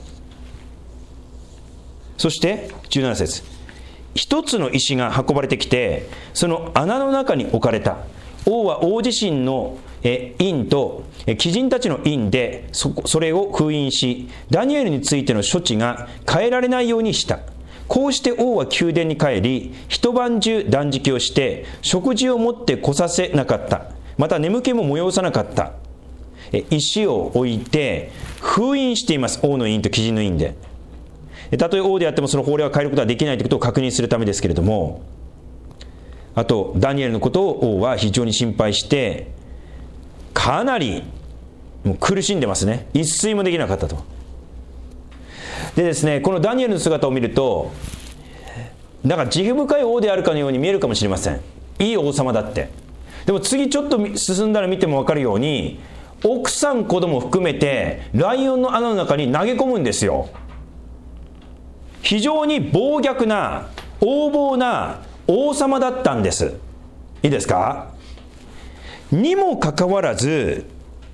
そして17節、一つの石が運ばれてきて、その穴の中に置かれた。王は大地震の印と鬼人たちの印でそれを封印し、ダニエルについての処置が変えられないようにした。こうして王は宮殿に帰り、一晩中断食をして、食事を持って来させなかった。また眠気も催さなかった。石を置いて封印しています。王の印と鬼人の印で。たとえ王であってもその法令は変えることはできないということを確認するためですけれども、あとダニエルのことを王は非常に心配して、かなりもう苦しんでますね。一睡もできなかったと。でですね、このダニエルの姿を見ると、なんか慈悲深い王であるかのように見えるかもしれません。いい王様だって。でも次ちょっと進んだら見ても分かるように、奥さん子供含めてライオンの穴の中に投げ込むんですよ。非常に暴虐な横暴な王様だったんです。いいですか？にもかかわらず、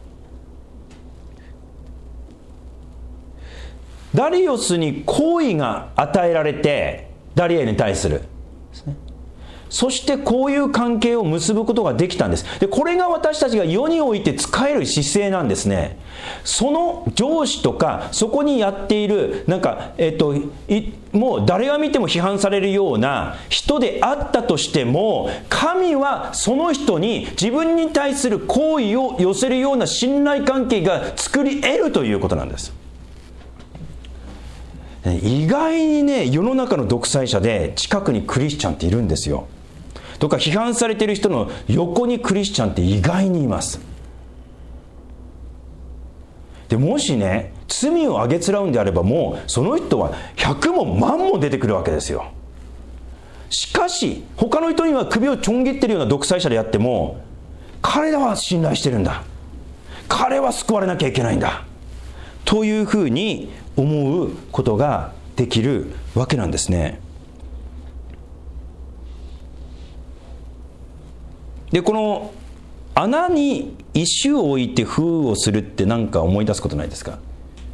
ダリオスに好意が与えられて、ダニエルに対するですね。そしてこういう関係を結ぶことができたんです。で、これが私たちが世において使える姿勢なんですね。その上司とかそこにやっているなんかもう誰が見ても批判されるような人であったとしても、神はその人に自分に対する好意を寄せるような信頼関係が作り得るということなんです。意外にね、世の中の独裁者で近くにクリスチャンっているんですよ。とか批判されている人の横にクリスチャンって意外にいます。でもしね、罪をあげつらうんであれば、もうその人は100も万も出てくるわけですよ。しかし他の人には首をちょん切ってるような独裁者であっても、彼らは信頼してるんだ、彼は救われなきゃいけないんだというふうに思うことができるわけなんですね。で、この穴に石を置いて封をするって何か思い出すことないですか？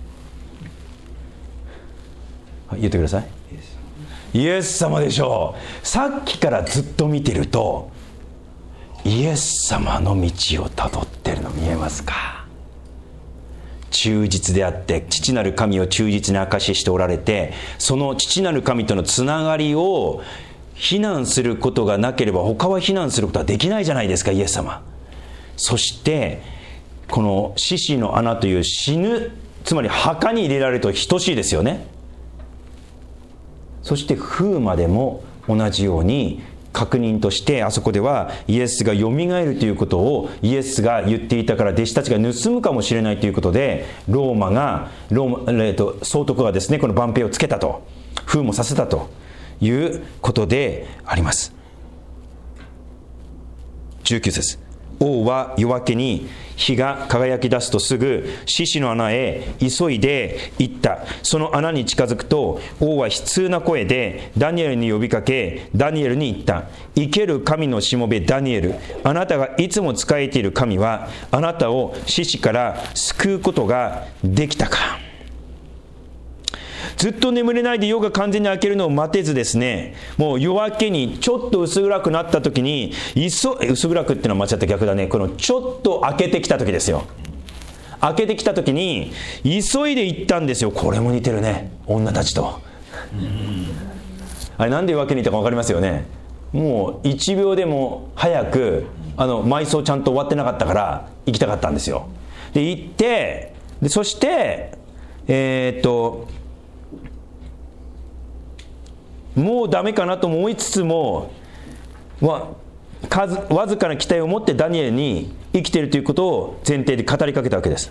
言ってください。イエス様でしょう。さっきからずっと見てると、イエス様の道をたどってるの見えますか？忠実であって父なる神を忠実に証ししておられて、その父なる神とのつながりを非難することがなければ他は非難することはできないじゃないですか、イエス様。そしてこの獅子の穴という死ぬ、つまり墓に入れられると等しいですよね。そして封までも同じように確認として、あそこではイエスがよみがえるということをイエスが言っていたから、弟子たちが盗むかもしれないということで、総督がですね、この番兵をつけたと、封もさせたということであります。19節、王は夜明けに日が輝き出すとすぐ獅子の穴へ急いで行った。その穴に近づくと、王は悲痛な声でダニエルに呼びかけ、ダニエルに言った。生ける神のしもべダニエル、あなたがいつも仕えている神はあなたを獅子から救うことができたか。ずっと眠れないで夜が完全に明けるのを待てずですね、もう夜明けにちょっと薄暗くなった時に、薄暗くっていうのは間違った、逆だね。このちょっと明けてきた時ですよ。明けてきた時に急いで行ったんですよ。これも似てるね、女たちと。あれなんで夜明けに行ったか分かりますよね。もう1秒でも早く埋葬ちゃんと終わってなかったから行きたかったんですよ。で行って、でそしてもうダメかなと思いつつも、 わずかな期待を持ってダニエルに生きているということを前提で語りかけたわけです。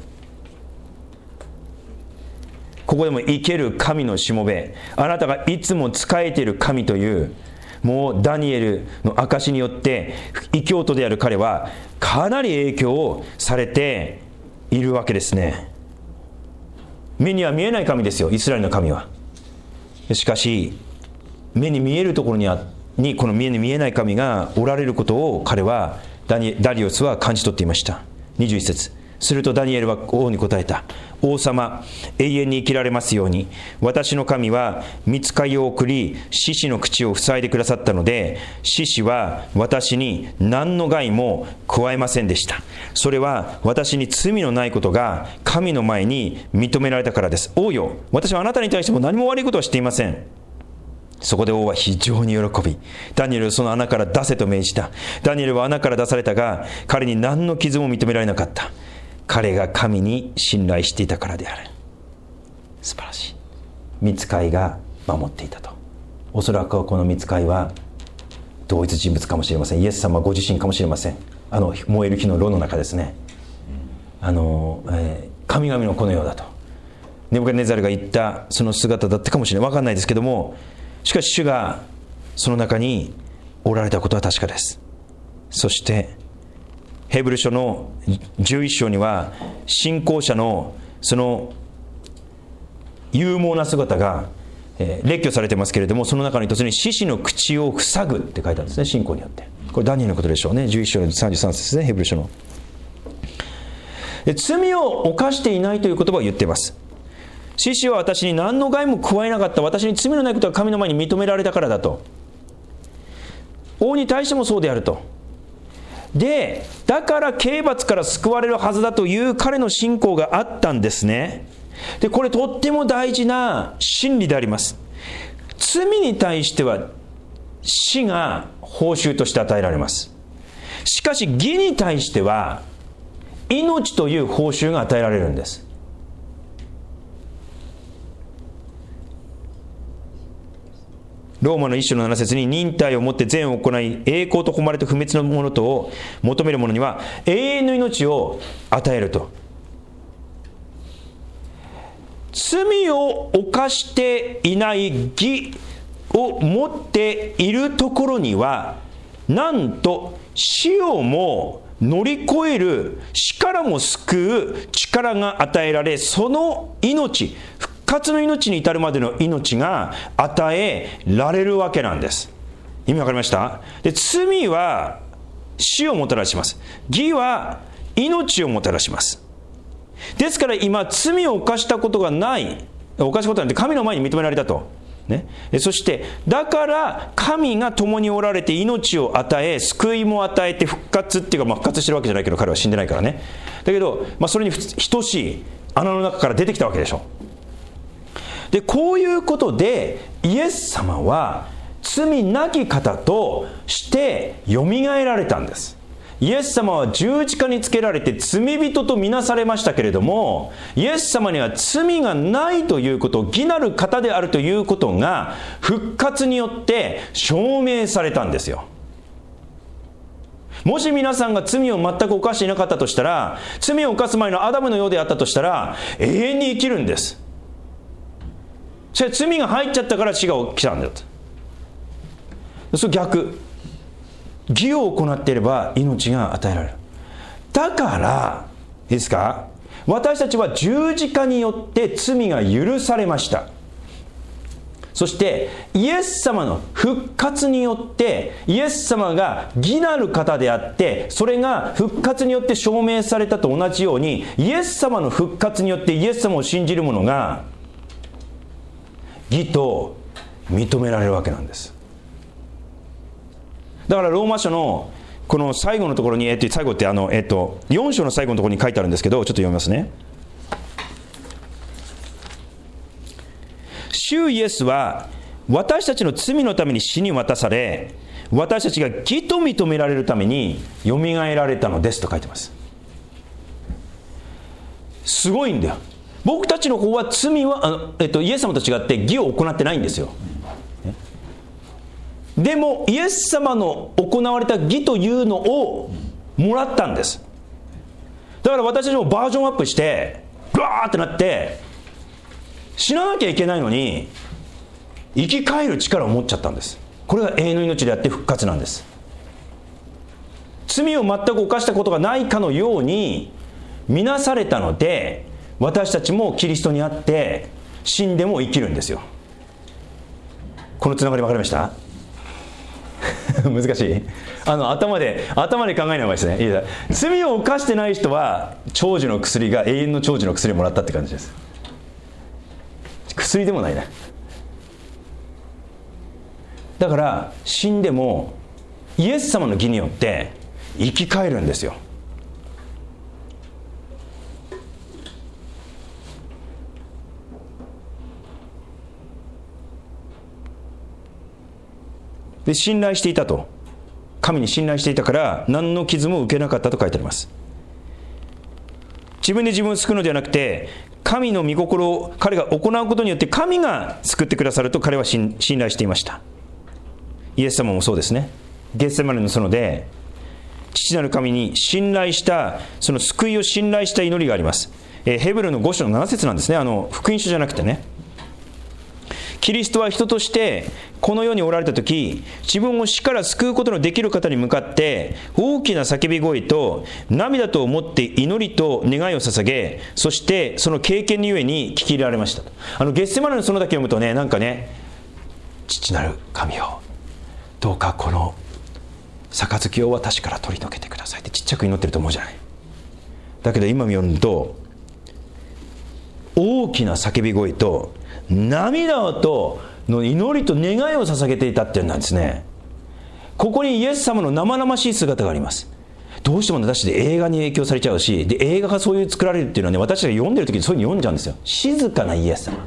ここでも生ける神のしもべ、あなたがいつも仕えている神という、もうダニエルの証によって異教徒である彼はかなり影響をされているわけですね。目には見えない神ですよ、イスラエルの神は。しかし目に見えるところにこの目に見えない神がおられることを彼はダリオスは感じ取っていました。21節、するとダニエルは王に答えた。王様、永遠に生きられますように、私の神は御使いを送り獅子の口を塞いでくださったので、獅子は私に何の害も加えませんでした。それは私に罪のないことが神の前に認められたからです。王よ、私はあなたに対しても何も悪いことはしていません。そこで王は非常に喜び、ダニエルをその穴から出せと命じた。ダニエルは穴から出されたが、彼に何の傷も認められなかった。彼が神に信頼していたからである。素晴らしい。御使いが守っていたと。おそらくこの御使いは同一人物かもしれません。イエス様ご自身かもしれません。燃える火の炉の中ですね。神々の子のようだとネブカデネザルが言ったその姿だったかもしれない。分かんないですけども、しかし主がその中におられたことは確かです。そしてヘブル書の11章には信仰者のその勇猛な姿が列挙されてますけれども、その中に突然獅子の口を塞ぐって書いてあるんですね、信仰によって。これダニエルのことでしょうね。11章の33節ですね、ヘブル書の。罪を犯していないという言葉を言っています。獅子は私に何の害も加えなかった。私に罪のないことが神の前に認められたからだと。王に対してもそうであると。で、だから刑罰から救われるはずだという彼の信仰があったんですね。で、これとっても大事な真理であります。罪に対しては死が報酬として与えられます。しかし義に対しては命という報酬が与えられるんです。ローマの1章の7節に、忍耐をもって善を行い栄光と誉れと不滅のものとを求める者には永遠の命を与えると。罪を犯していない義を持っているところには、なんと死をも乗り越える、死からも救う力が与えられ、その命、復活の命に至るまでの命が与えられるわけなんです。意味わかりました？で、罪は死をもたらします。義は命をもたらします。ですから今罪を犯したことがない、犯したことなんて神の前に認められたと、ね、そしてだから神が共におられて命を与え救いも与えて復活っていうか、復活してるわけじゃないけど彼は死んでないからね。だけど、それに等しい穴の中から出てきたわけでしょ。で、こういうことでイエス様は罪なき方としてよみがえられたんです。イエス様は十字架につけられて罪人とみなされましたけれども、イエス様には罪がないということ、義なる方であるということが復活によって証明されたんですよ。もし皆さんが罪を全く犯していなかったとしたら、罪を犯す前のアダムのようであったとしたら永遠に生きるんです。それ罪が入っちゃったから死が起きたんだと。それ逆。義を行っていれば命が与えられる。だからいいですか、私たちは十字架によって罪が許されました。そしてイエス様の復活によってイエス様が義なる方であって、それが復活によって証明されたと同じように、イエス様の復活によってイエス様を信じる者が義と認められるわけなんです。だからローマ書のこの最後のところに、最後って4章の最後のところに書いてあるんですけど、ちょっと読みますね。主イエスは私たちの罪のために死に渡され、私たちが義と認められるためによみがえられたのですと書いてます。すごいんだよ。僕たちの方は罪はイエス様と違って義を行ってないんですよ。 でもイエス様の行われた義というのをもらったんです。だから私たちもバージョンアップしてブワーってなって死ななきゃいけないのに生き返る力を持っちゃったんです。これが永遠の命であって復活なんです。罪を全く犯したことがないかのように見なされたので、私たちもキリストにあって死んでも生きるんですよ。このつながり分かりました？難しい？頭で考えない方がいいですね。いいです。罪を犯してない人は長寿の薬が永遠の長寿の薬をもらったって感じです。薬でもないね。だから死んでもイエス様の義によって生き返るんですよ。で、信頼していたと、神に信頼していたから何の傷も受けなかったと書いてあります。自分で自分を救うのではなくて、神の御心を彼が行うことによって神が救ってくださると彼は信頼していました。イエス様もそうですね。ゲッセマネの園で父なる神に信頼した、その救いを信頼した祈りがあります。ヘブルの5章の7節なんですね。福音書じゃなくてね。キリストは人としてこの世におられたとき、自分を死から救うことのできる方に向かって大きな叫び声と涙と思って祈りと願いを捧げ、そしてその経験にゆえに聞き入れられました。ゲッセマネの園だけ読むとね、なんかね、父なる神よ、どうかこの杯を私から取り除けてくださいってちっちゃく祈ってると思うじゃない。だけど今読むと、大きな叫び声と涙との祈りと願いを捧げていたっていうんですね。ここにイエス様の生々しい姿があります。どうしても私で映画に影響されちゃうし、で映画がそういう作られるっていうのはね、私が読んでる時にそういうの読んじゃうんですよ。静かなイエス様、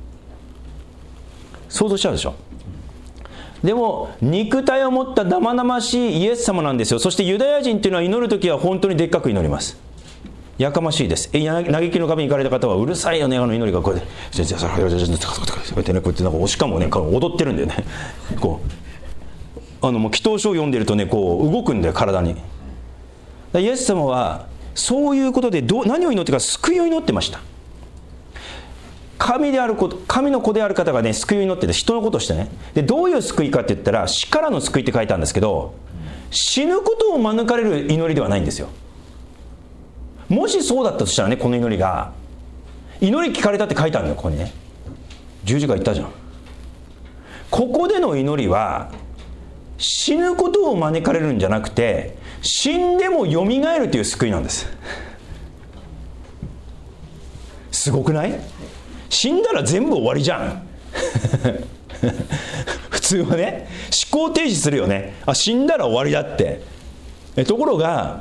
想像しちゃうでしょ。でも肉体を持った生々しいイエス様なんですよ。そしてユダヤ人っていうのは祈るときは本当にでっかく祈ります。やかましいです。嘆きの壁に行かれた方はうるさいよね、祈りがこれでこうやってなんかおしかもね踊ってるんだよね。こうもう祈祷書を読んでるとね、こう動くんだよ、体に。イエス様はそういうことで何を祈ってか、救いを祈ってました。神の子である方がね、救いを祈ってて、人のことをしてね。でどういう救いかって言ったら、死からの救いって書いてあるんですけど、死ぬことを免れる祈りではないんですよ。もしそうだったとしたらね、この祈りが祈り聞かれたって書いてあるのよ、ここにね。十字架言ったじゃん。ここでの祈りは死ぬことを招かれるんじゃなくて、死んでもよみがえるという救いなんです。すごくない？死んだら全部終わりじゃん。普通はね、思考停止するよね。死んだら終わりだって。ところが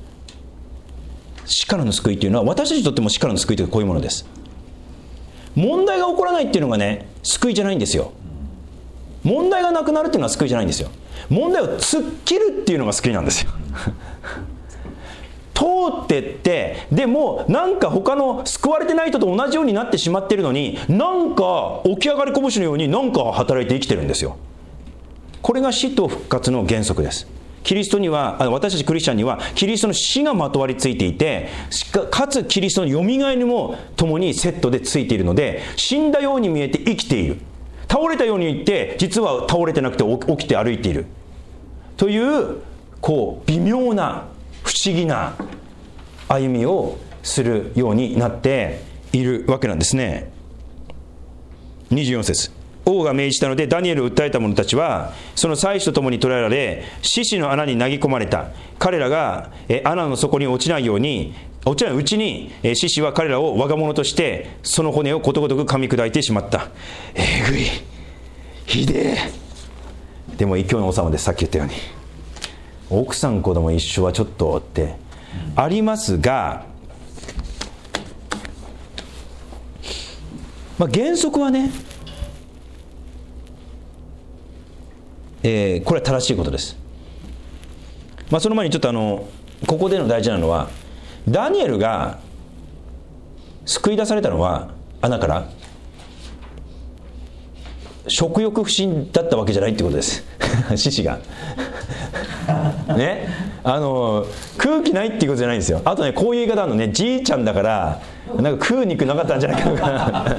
死からの救いというのは、私たちにとっても死からの救いというのはこういうものです。問題が起こらないっていうのがね、救いじゃないんですよ。問題がなくなるっていうのは救いじゃないんですよ。問題を突っ切るっていうのが救いなんですよ。通ってって、でもなんか他の救われてない人と同じようになってしまっているのに、なんか起き上がりこぼしのようになんか働いて生きてるんですよ。これが死と復活の原則です。キリストには、私たちクリスチャンにはキリストの死がまとわりついていて、かつキリストのよみがえりも共にセットでついているので、死んだように見えて生きている、倒れたように言って実は倒れてなくて起きて歩いているという、こう微妙な不思議な歩みをするようになっているわけなんですね。24節、王が命じたのでダニエルを訴えた者たちはその祭司と共に捕らえられ、獅子の穴に投げ込まれた。彼らが穴の底に落ちないうちに獅子は彼らを我が物としてその骨をことごとく噛み砕いてしまった。えぐい、ひでえ。でも異教の王様です。さっき言ったように奥さん子供一緒はちょっとってありますが、原則はね、これは正しいことです。その前にちょっとここでの大事なのは、ダニエルが救い出されたのは穴から食欲不振だったわけじゃないってことです。 獅子がね、空気ないっていうことじゃないんですよ。あとね、こういう言い方あるのね、じいちゃんだからなんか食う肉なかったんじゃないかとか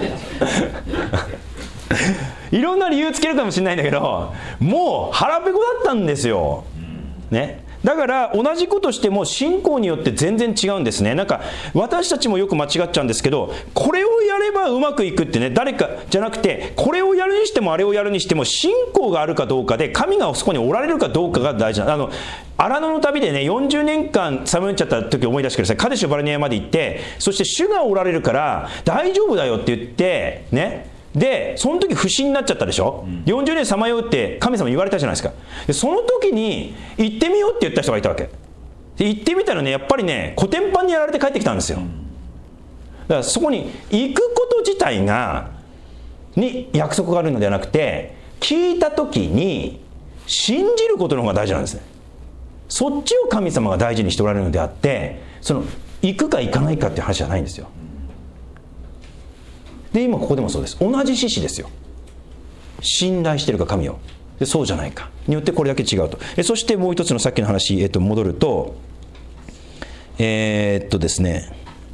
いろんな理由つけるかもしれないんだけど、もう腹ペコだったんですよ、ね。だから同じことしても信仰によって全然違うんですね。なんか私たちもよく間違っちゃうんですけど、これをやればうまくいくってね、誰かじゃなくて、これをやるにしてもあれをやるにしても信仰があるかどうかで、神がそこにおられるかどうかが大事な。荒野の旅でね、40年間さまよっちゃった時思い出してください。カデシュバルネアまで行って、そして主がおられるから大丈夫だよって言ってね、でその時不信になっちゃったでしょ、40年さまようって神様言われたじゃないですか。でその時に行ってみようって言った人がいたわけで、行ってみたらね、やっぱりね、コテンパンにやられて帰ってきたんですよ。だからそこに行くこと自体に約束があるのではなくて、聞いた時に信じることの方が大事なんですね。そっちを神様が大事にしておられるのであって、行くか行かないかっていう話じゃないんですよ。で今ここでもそうです。同じ獅子ですよ。信頼してるか神を、でそうじゃないかによってこれだけ違うと。そしてもう一つのさっきの話、戻るとですね、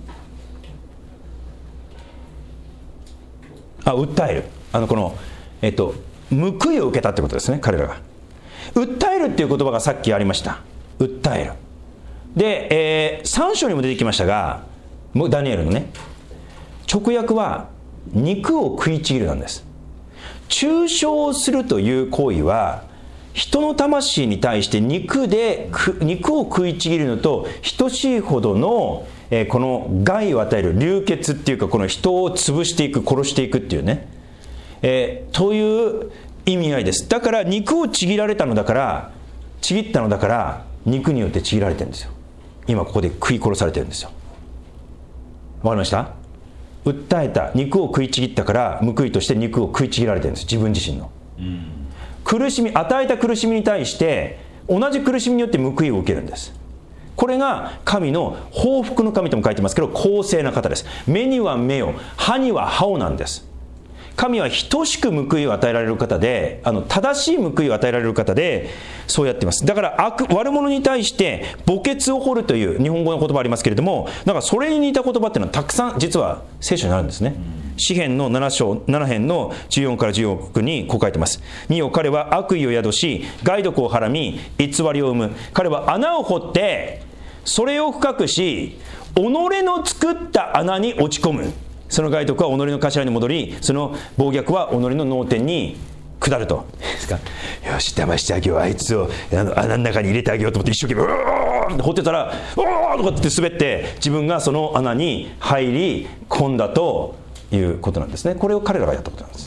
訴える、この報いを受けたってことですね。彼らが訴えるっていう言葉がさっきありました。訴えるで、3章にも出てきましたが、ダニエルのね、直訳は肉を食いちぎるなんです。中傷するという行為は人の魂に対して肉を食いちぎるのと等しいほどの、この害を与える、流血っていうか、この人を潰していく、殺していくっていうね、という意味合いです。だから肉をちぎったのだから肉によってちぎられてるんですよ。今ここで食い殺されてるんですよ。わかりました？訴えた、肉を食いちぎったから報いとして肉を食いちぎられてるんです。自分自身の、苦しみ、与えた苦しみに対して同じ苦しみによって報いを受けるんです。これが神の報復の神とも書いてますけど、公正な方です。目には目を、歯には歯をなんです。神は等しく報いを与えられる方で、正しい報いを与えられる方で、そうやっています。だから悪者に対して墓穴を掘るという日本語の言葉ありますけれども、なんかそれに似た言葉っていうのはたくさん実は聖書にあるんですね。詩編の7編の14から16にこう書いてます。見よ、彼は悪意を宿し、害毒をはらみ、偽りを生む。彼は穴を掘ってそれを深くし、己の作った穴に落ち込む。その害毒は己の頭に戻り、その暴虐は己の脳天に下ると。よし、騙してあげよう、あいつを穴の中に入れてあげようと思って一生懸命掘ってたら、おーとかって滑って自分がその穴に入り込んだということなんですね。これを彼らがやったことなんです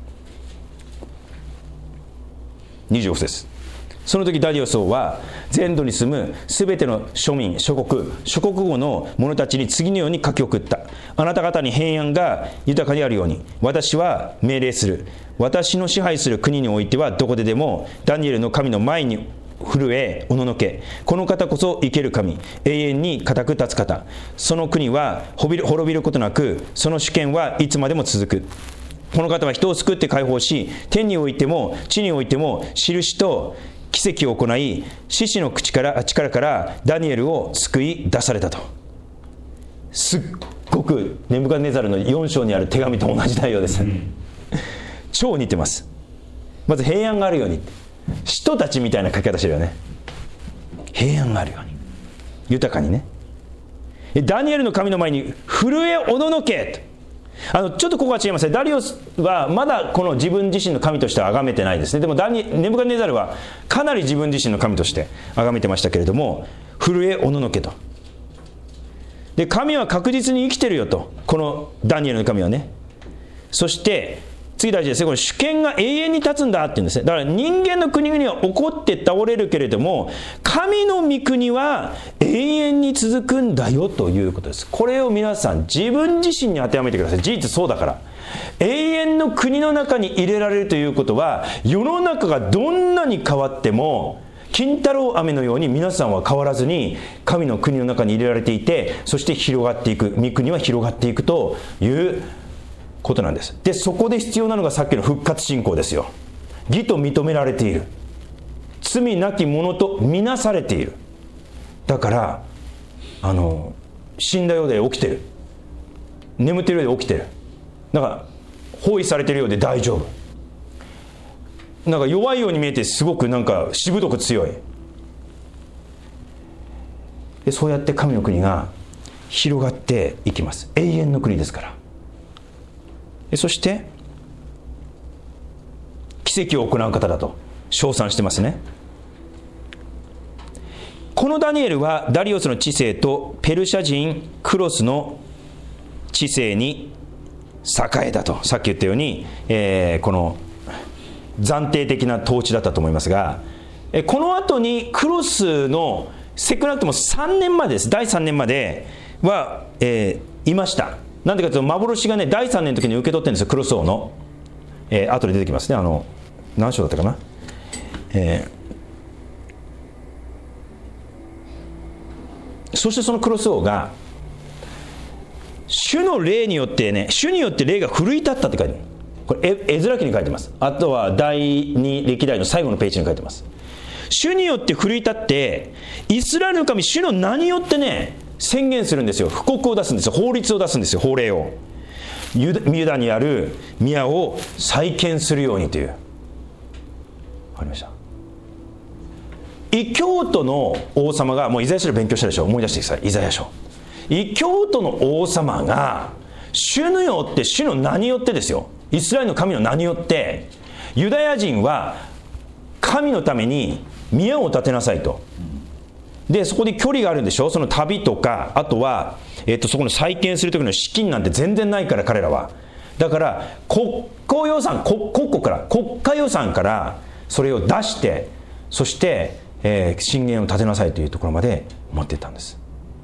。25節。その時ダリオス王は全土に住むすべての庶民、諸国語の者たちに次のように書き送った。あなた方に平安が豊かにあるように私は命令する。私の支配する国においてはどこででもダニエルの神の前に震えおののけ。この方こそ生ける神、永遠に固く立つ方。その国は滅びることなく、その主権はいつまでも続く。この方は人を救って解放し、天においても地においても印と奇跡を行い、獅子の力からダニエルを救い出されたと。すっごくネブカデネザルの4章にある手紙と同じ内容です。超似てます。まず平安があるように、人たちみたいな書き方してるよね。平安があるように、豊かにね。ダニエルの神の前に震えおののけと。ちょっとここは違いますね。ダリオスはまだこの自分自身の神としては崇めてないですね。でもネブカデネザルはかなり自分自身の神として崇めてましたけれども、震えおののけと。で、神は確実に生きてるよと、このダニエルの神はね。そして次大事ですね。これ主権が永遠に立つんだって言うんですね。だから人間の国々は起こって倒れるけれども、神の御国は永遠に続くんだよということです。これを皆さん自分自身に当てはめてください。事実そうだから。永遠の国の中に入れられるということは、世の中がどんなに変わっても金太郎飴のように皆さんは変わらずに神の国の中に入れられていて、そして広がっていく、御国は広がっていくということなんです。で、そこで必要なのがさっきの復活信仰ですよ。義と認められている。 罪なき者とみなされている。だから死んだようで起きてる、眠ってるようで起きてる、だから包囲されてるようで大丈夫、なんか弱いように見えてすごくなんかしぶとく強い。でそうやって神の国が広がっていきます。永遠の国ですから。でそして奇跡を行う方だと称賛してますね。このダニエルはダリオスの治世とペルシャ人クロスの治世に栄えたと、さっき言ったように、この暫定的な統治だったと思いますが、この後にクロスの少なくとも3年までです。第3年までは、いました。なんでかというと幻がね第3年の時に受け取ってるんですよ、クロス王の、後で出てきますね。何章だったかな、そしてそのクロス王が主の霊によってね、主によって霊が奮い立ったって書いてある。これ絵面記に書いてます。あとは第2歴代の最後のページに書いてます。主によって奮い立ってイスラエルの神主の名によってね宣言するんですよ。布告を出すんですよ。法律を出すんですよ。法令をユダにある宮を再建するようにという。わかりました。異教徒の王様が、もうイザヤ書で勉強したでしょ。思い出してください。イザヤ書。異教徒の王様が主によって、主の名によってですよ、イスラエルの神の名によってユダヤ人は神のために宮を建てなさいと。でそこで距離があるんでしょ。その旅とか、あとは、そこの再建する時の資金なんて全然ないから彼らは。だから国家予算からそれを出して、そして神殿を建てなさいというところまで持っていったんです。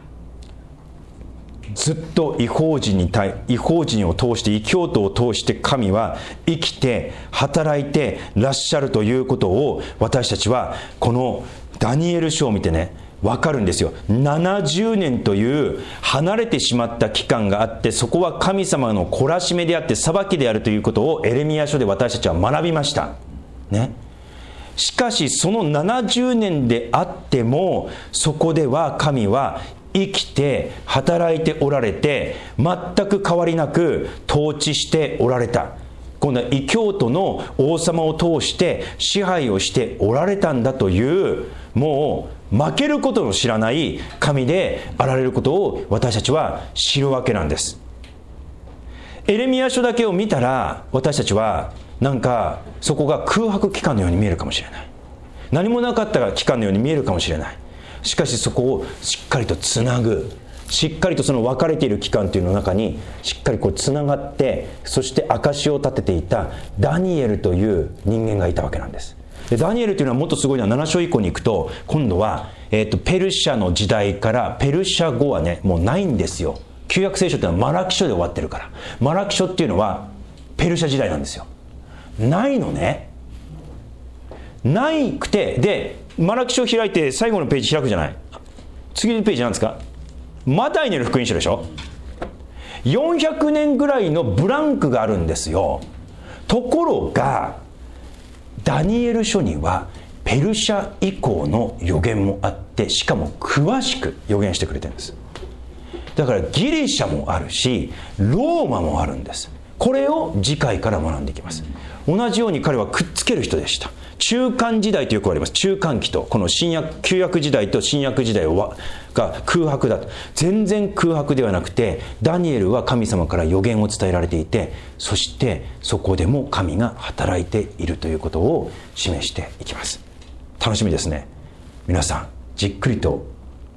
ずっと異邦人を通して、異教徒を通して神は生きて働いてらっしゃるということを、私たちはこのダニエル書を見てね分かるんですよ。70年という離れてしまった期間があって、そこは神様の懲らしめであって裁きであるということをエレミヤ書で私たちは学びましたね。しかしその70年であっても、そこでは神は生きて働いておられて、全く変わりなく統治しておられた。今度は異教徒の王様を通して支配をしておられたんだという、もう負けることの知らない神であられることを私たちは知るわけなんです。エレミヤ書だけを見たら、私たちはなんかそこが空白期間のように見えるかもしれない。何もなかった期間のように見えるかもしれない。しかしそこをしっかりとつなぐ、しっかりとその分かれている期間というの中にしっかりこうつながって、そして証を立てていたダニエルという人間がいたわけなんです。でダニエルというのはもっとすごいのは、7章以降に行くと今度は、ペルシャの時代から、ペルシャ語はねもうないんですよ。旧約聖書っていうのはマラキ書で終わってるから。マラキ書っていうのはペルシャ時代なんですよ。ないのね。ないくて、でマラキ書を開いて最後のページ開くじゃない。次のページなんですか。マタイによる福音書でしょ。400年ぐらいのブランクがあるんですよ。ところがダニエル書にはペルシャ以降の予言もあって、しかも詳しく予言してくれてるんです。だからギリシャもあるしローマもあるんです。これを次回から学んでいきます。同じように彼はくっつける人でした。中間時代とよく言われます。中間期とこの旧約時代と新約時代が空白だと。全然空白ではなくて、ダニエルは神様から予言を伝えられていて、そしてそこでも神が働いているということを示していきます。楽しみですね。皆さんじっくりと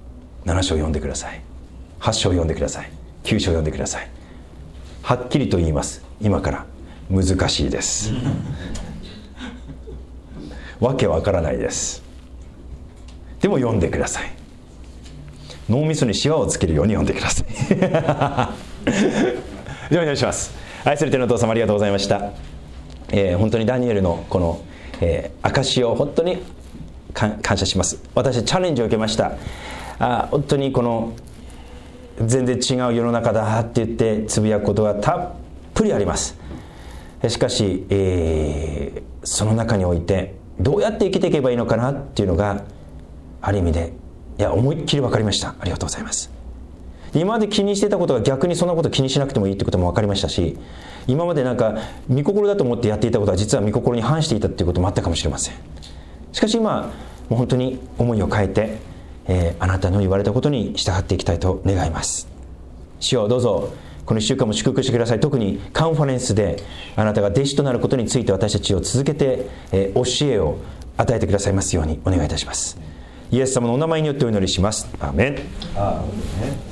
7章読んでください。8章読んでください。9章読んでください。はっきりと言います。今から難しいですわけわからないです。でも読んでください。脳みそにシワをつけるように読んでくださいではお願いします。愛する天のお父様、ありがとうございました。本当にダニエルのこの、証を本当に感謝します。私チャレンジを受けました。本当にこの全然違う世の中だって言ってつぶやくことがたっぷりあります。しかし、その中においてどうやって生きていけばいいのかなっていうのがある意味で思いっきり分かりました。ありがとうございます。今まで気にしてたことが逆にそんなこと気にしなくてもいいってことも分かりましたし、今までなんか御心だと思ってやっていたことは実は御心に反していたっていうこともあったかもしれません。しかし今もう本当に思いを変えて、あなたの言われたことに従っていきたいと願います。主よ、どうぞこの1週間も祝福してください。特にカンファレンスであなたが弟子となることについて私たちを続けて、教えを与えてくださいますようにお願いいたします。イエス様のお名前によってお祈りします。アーメン。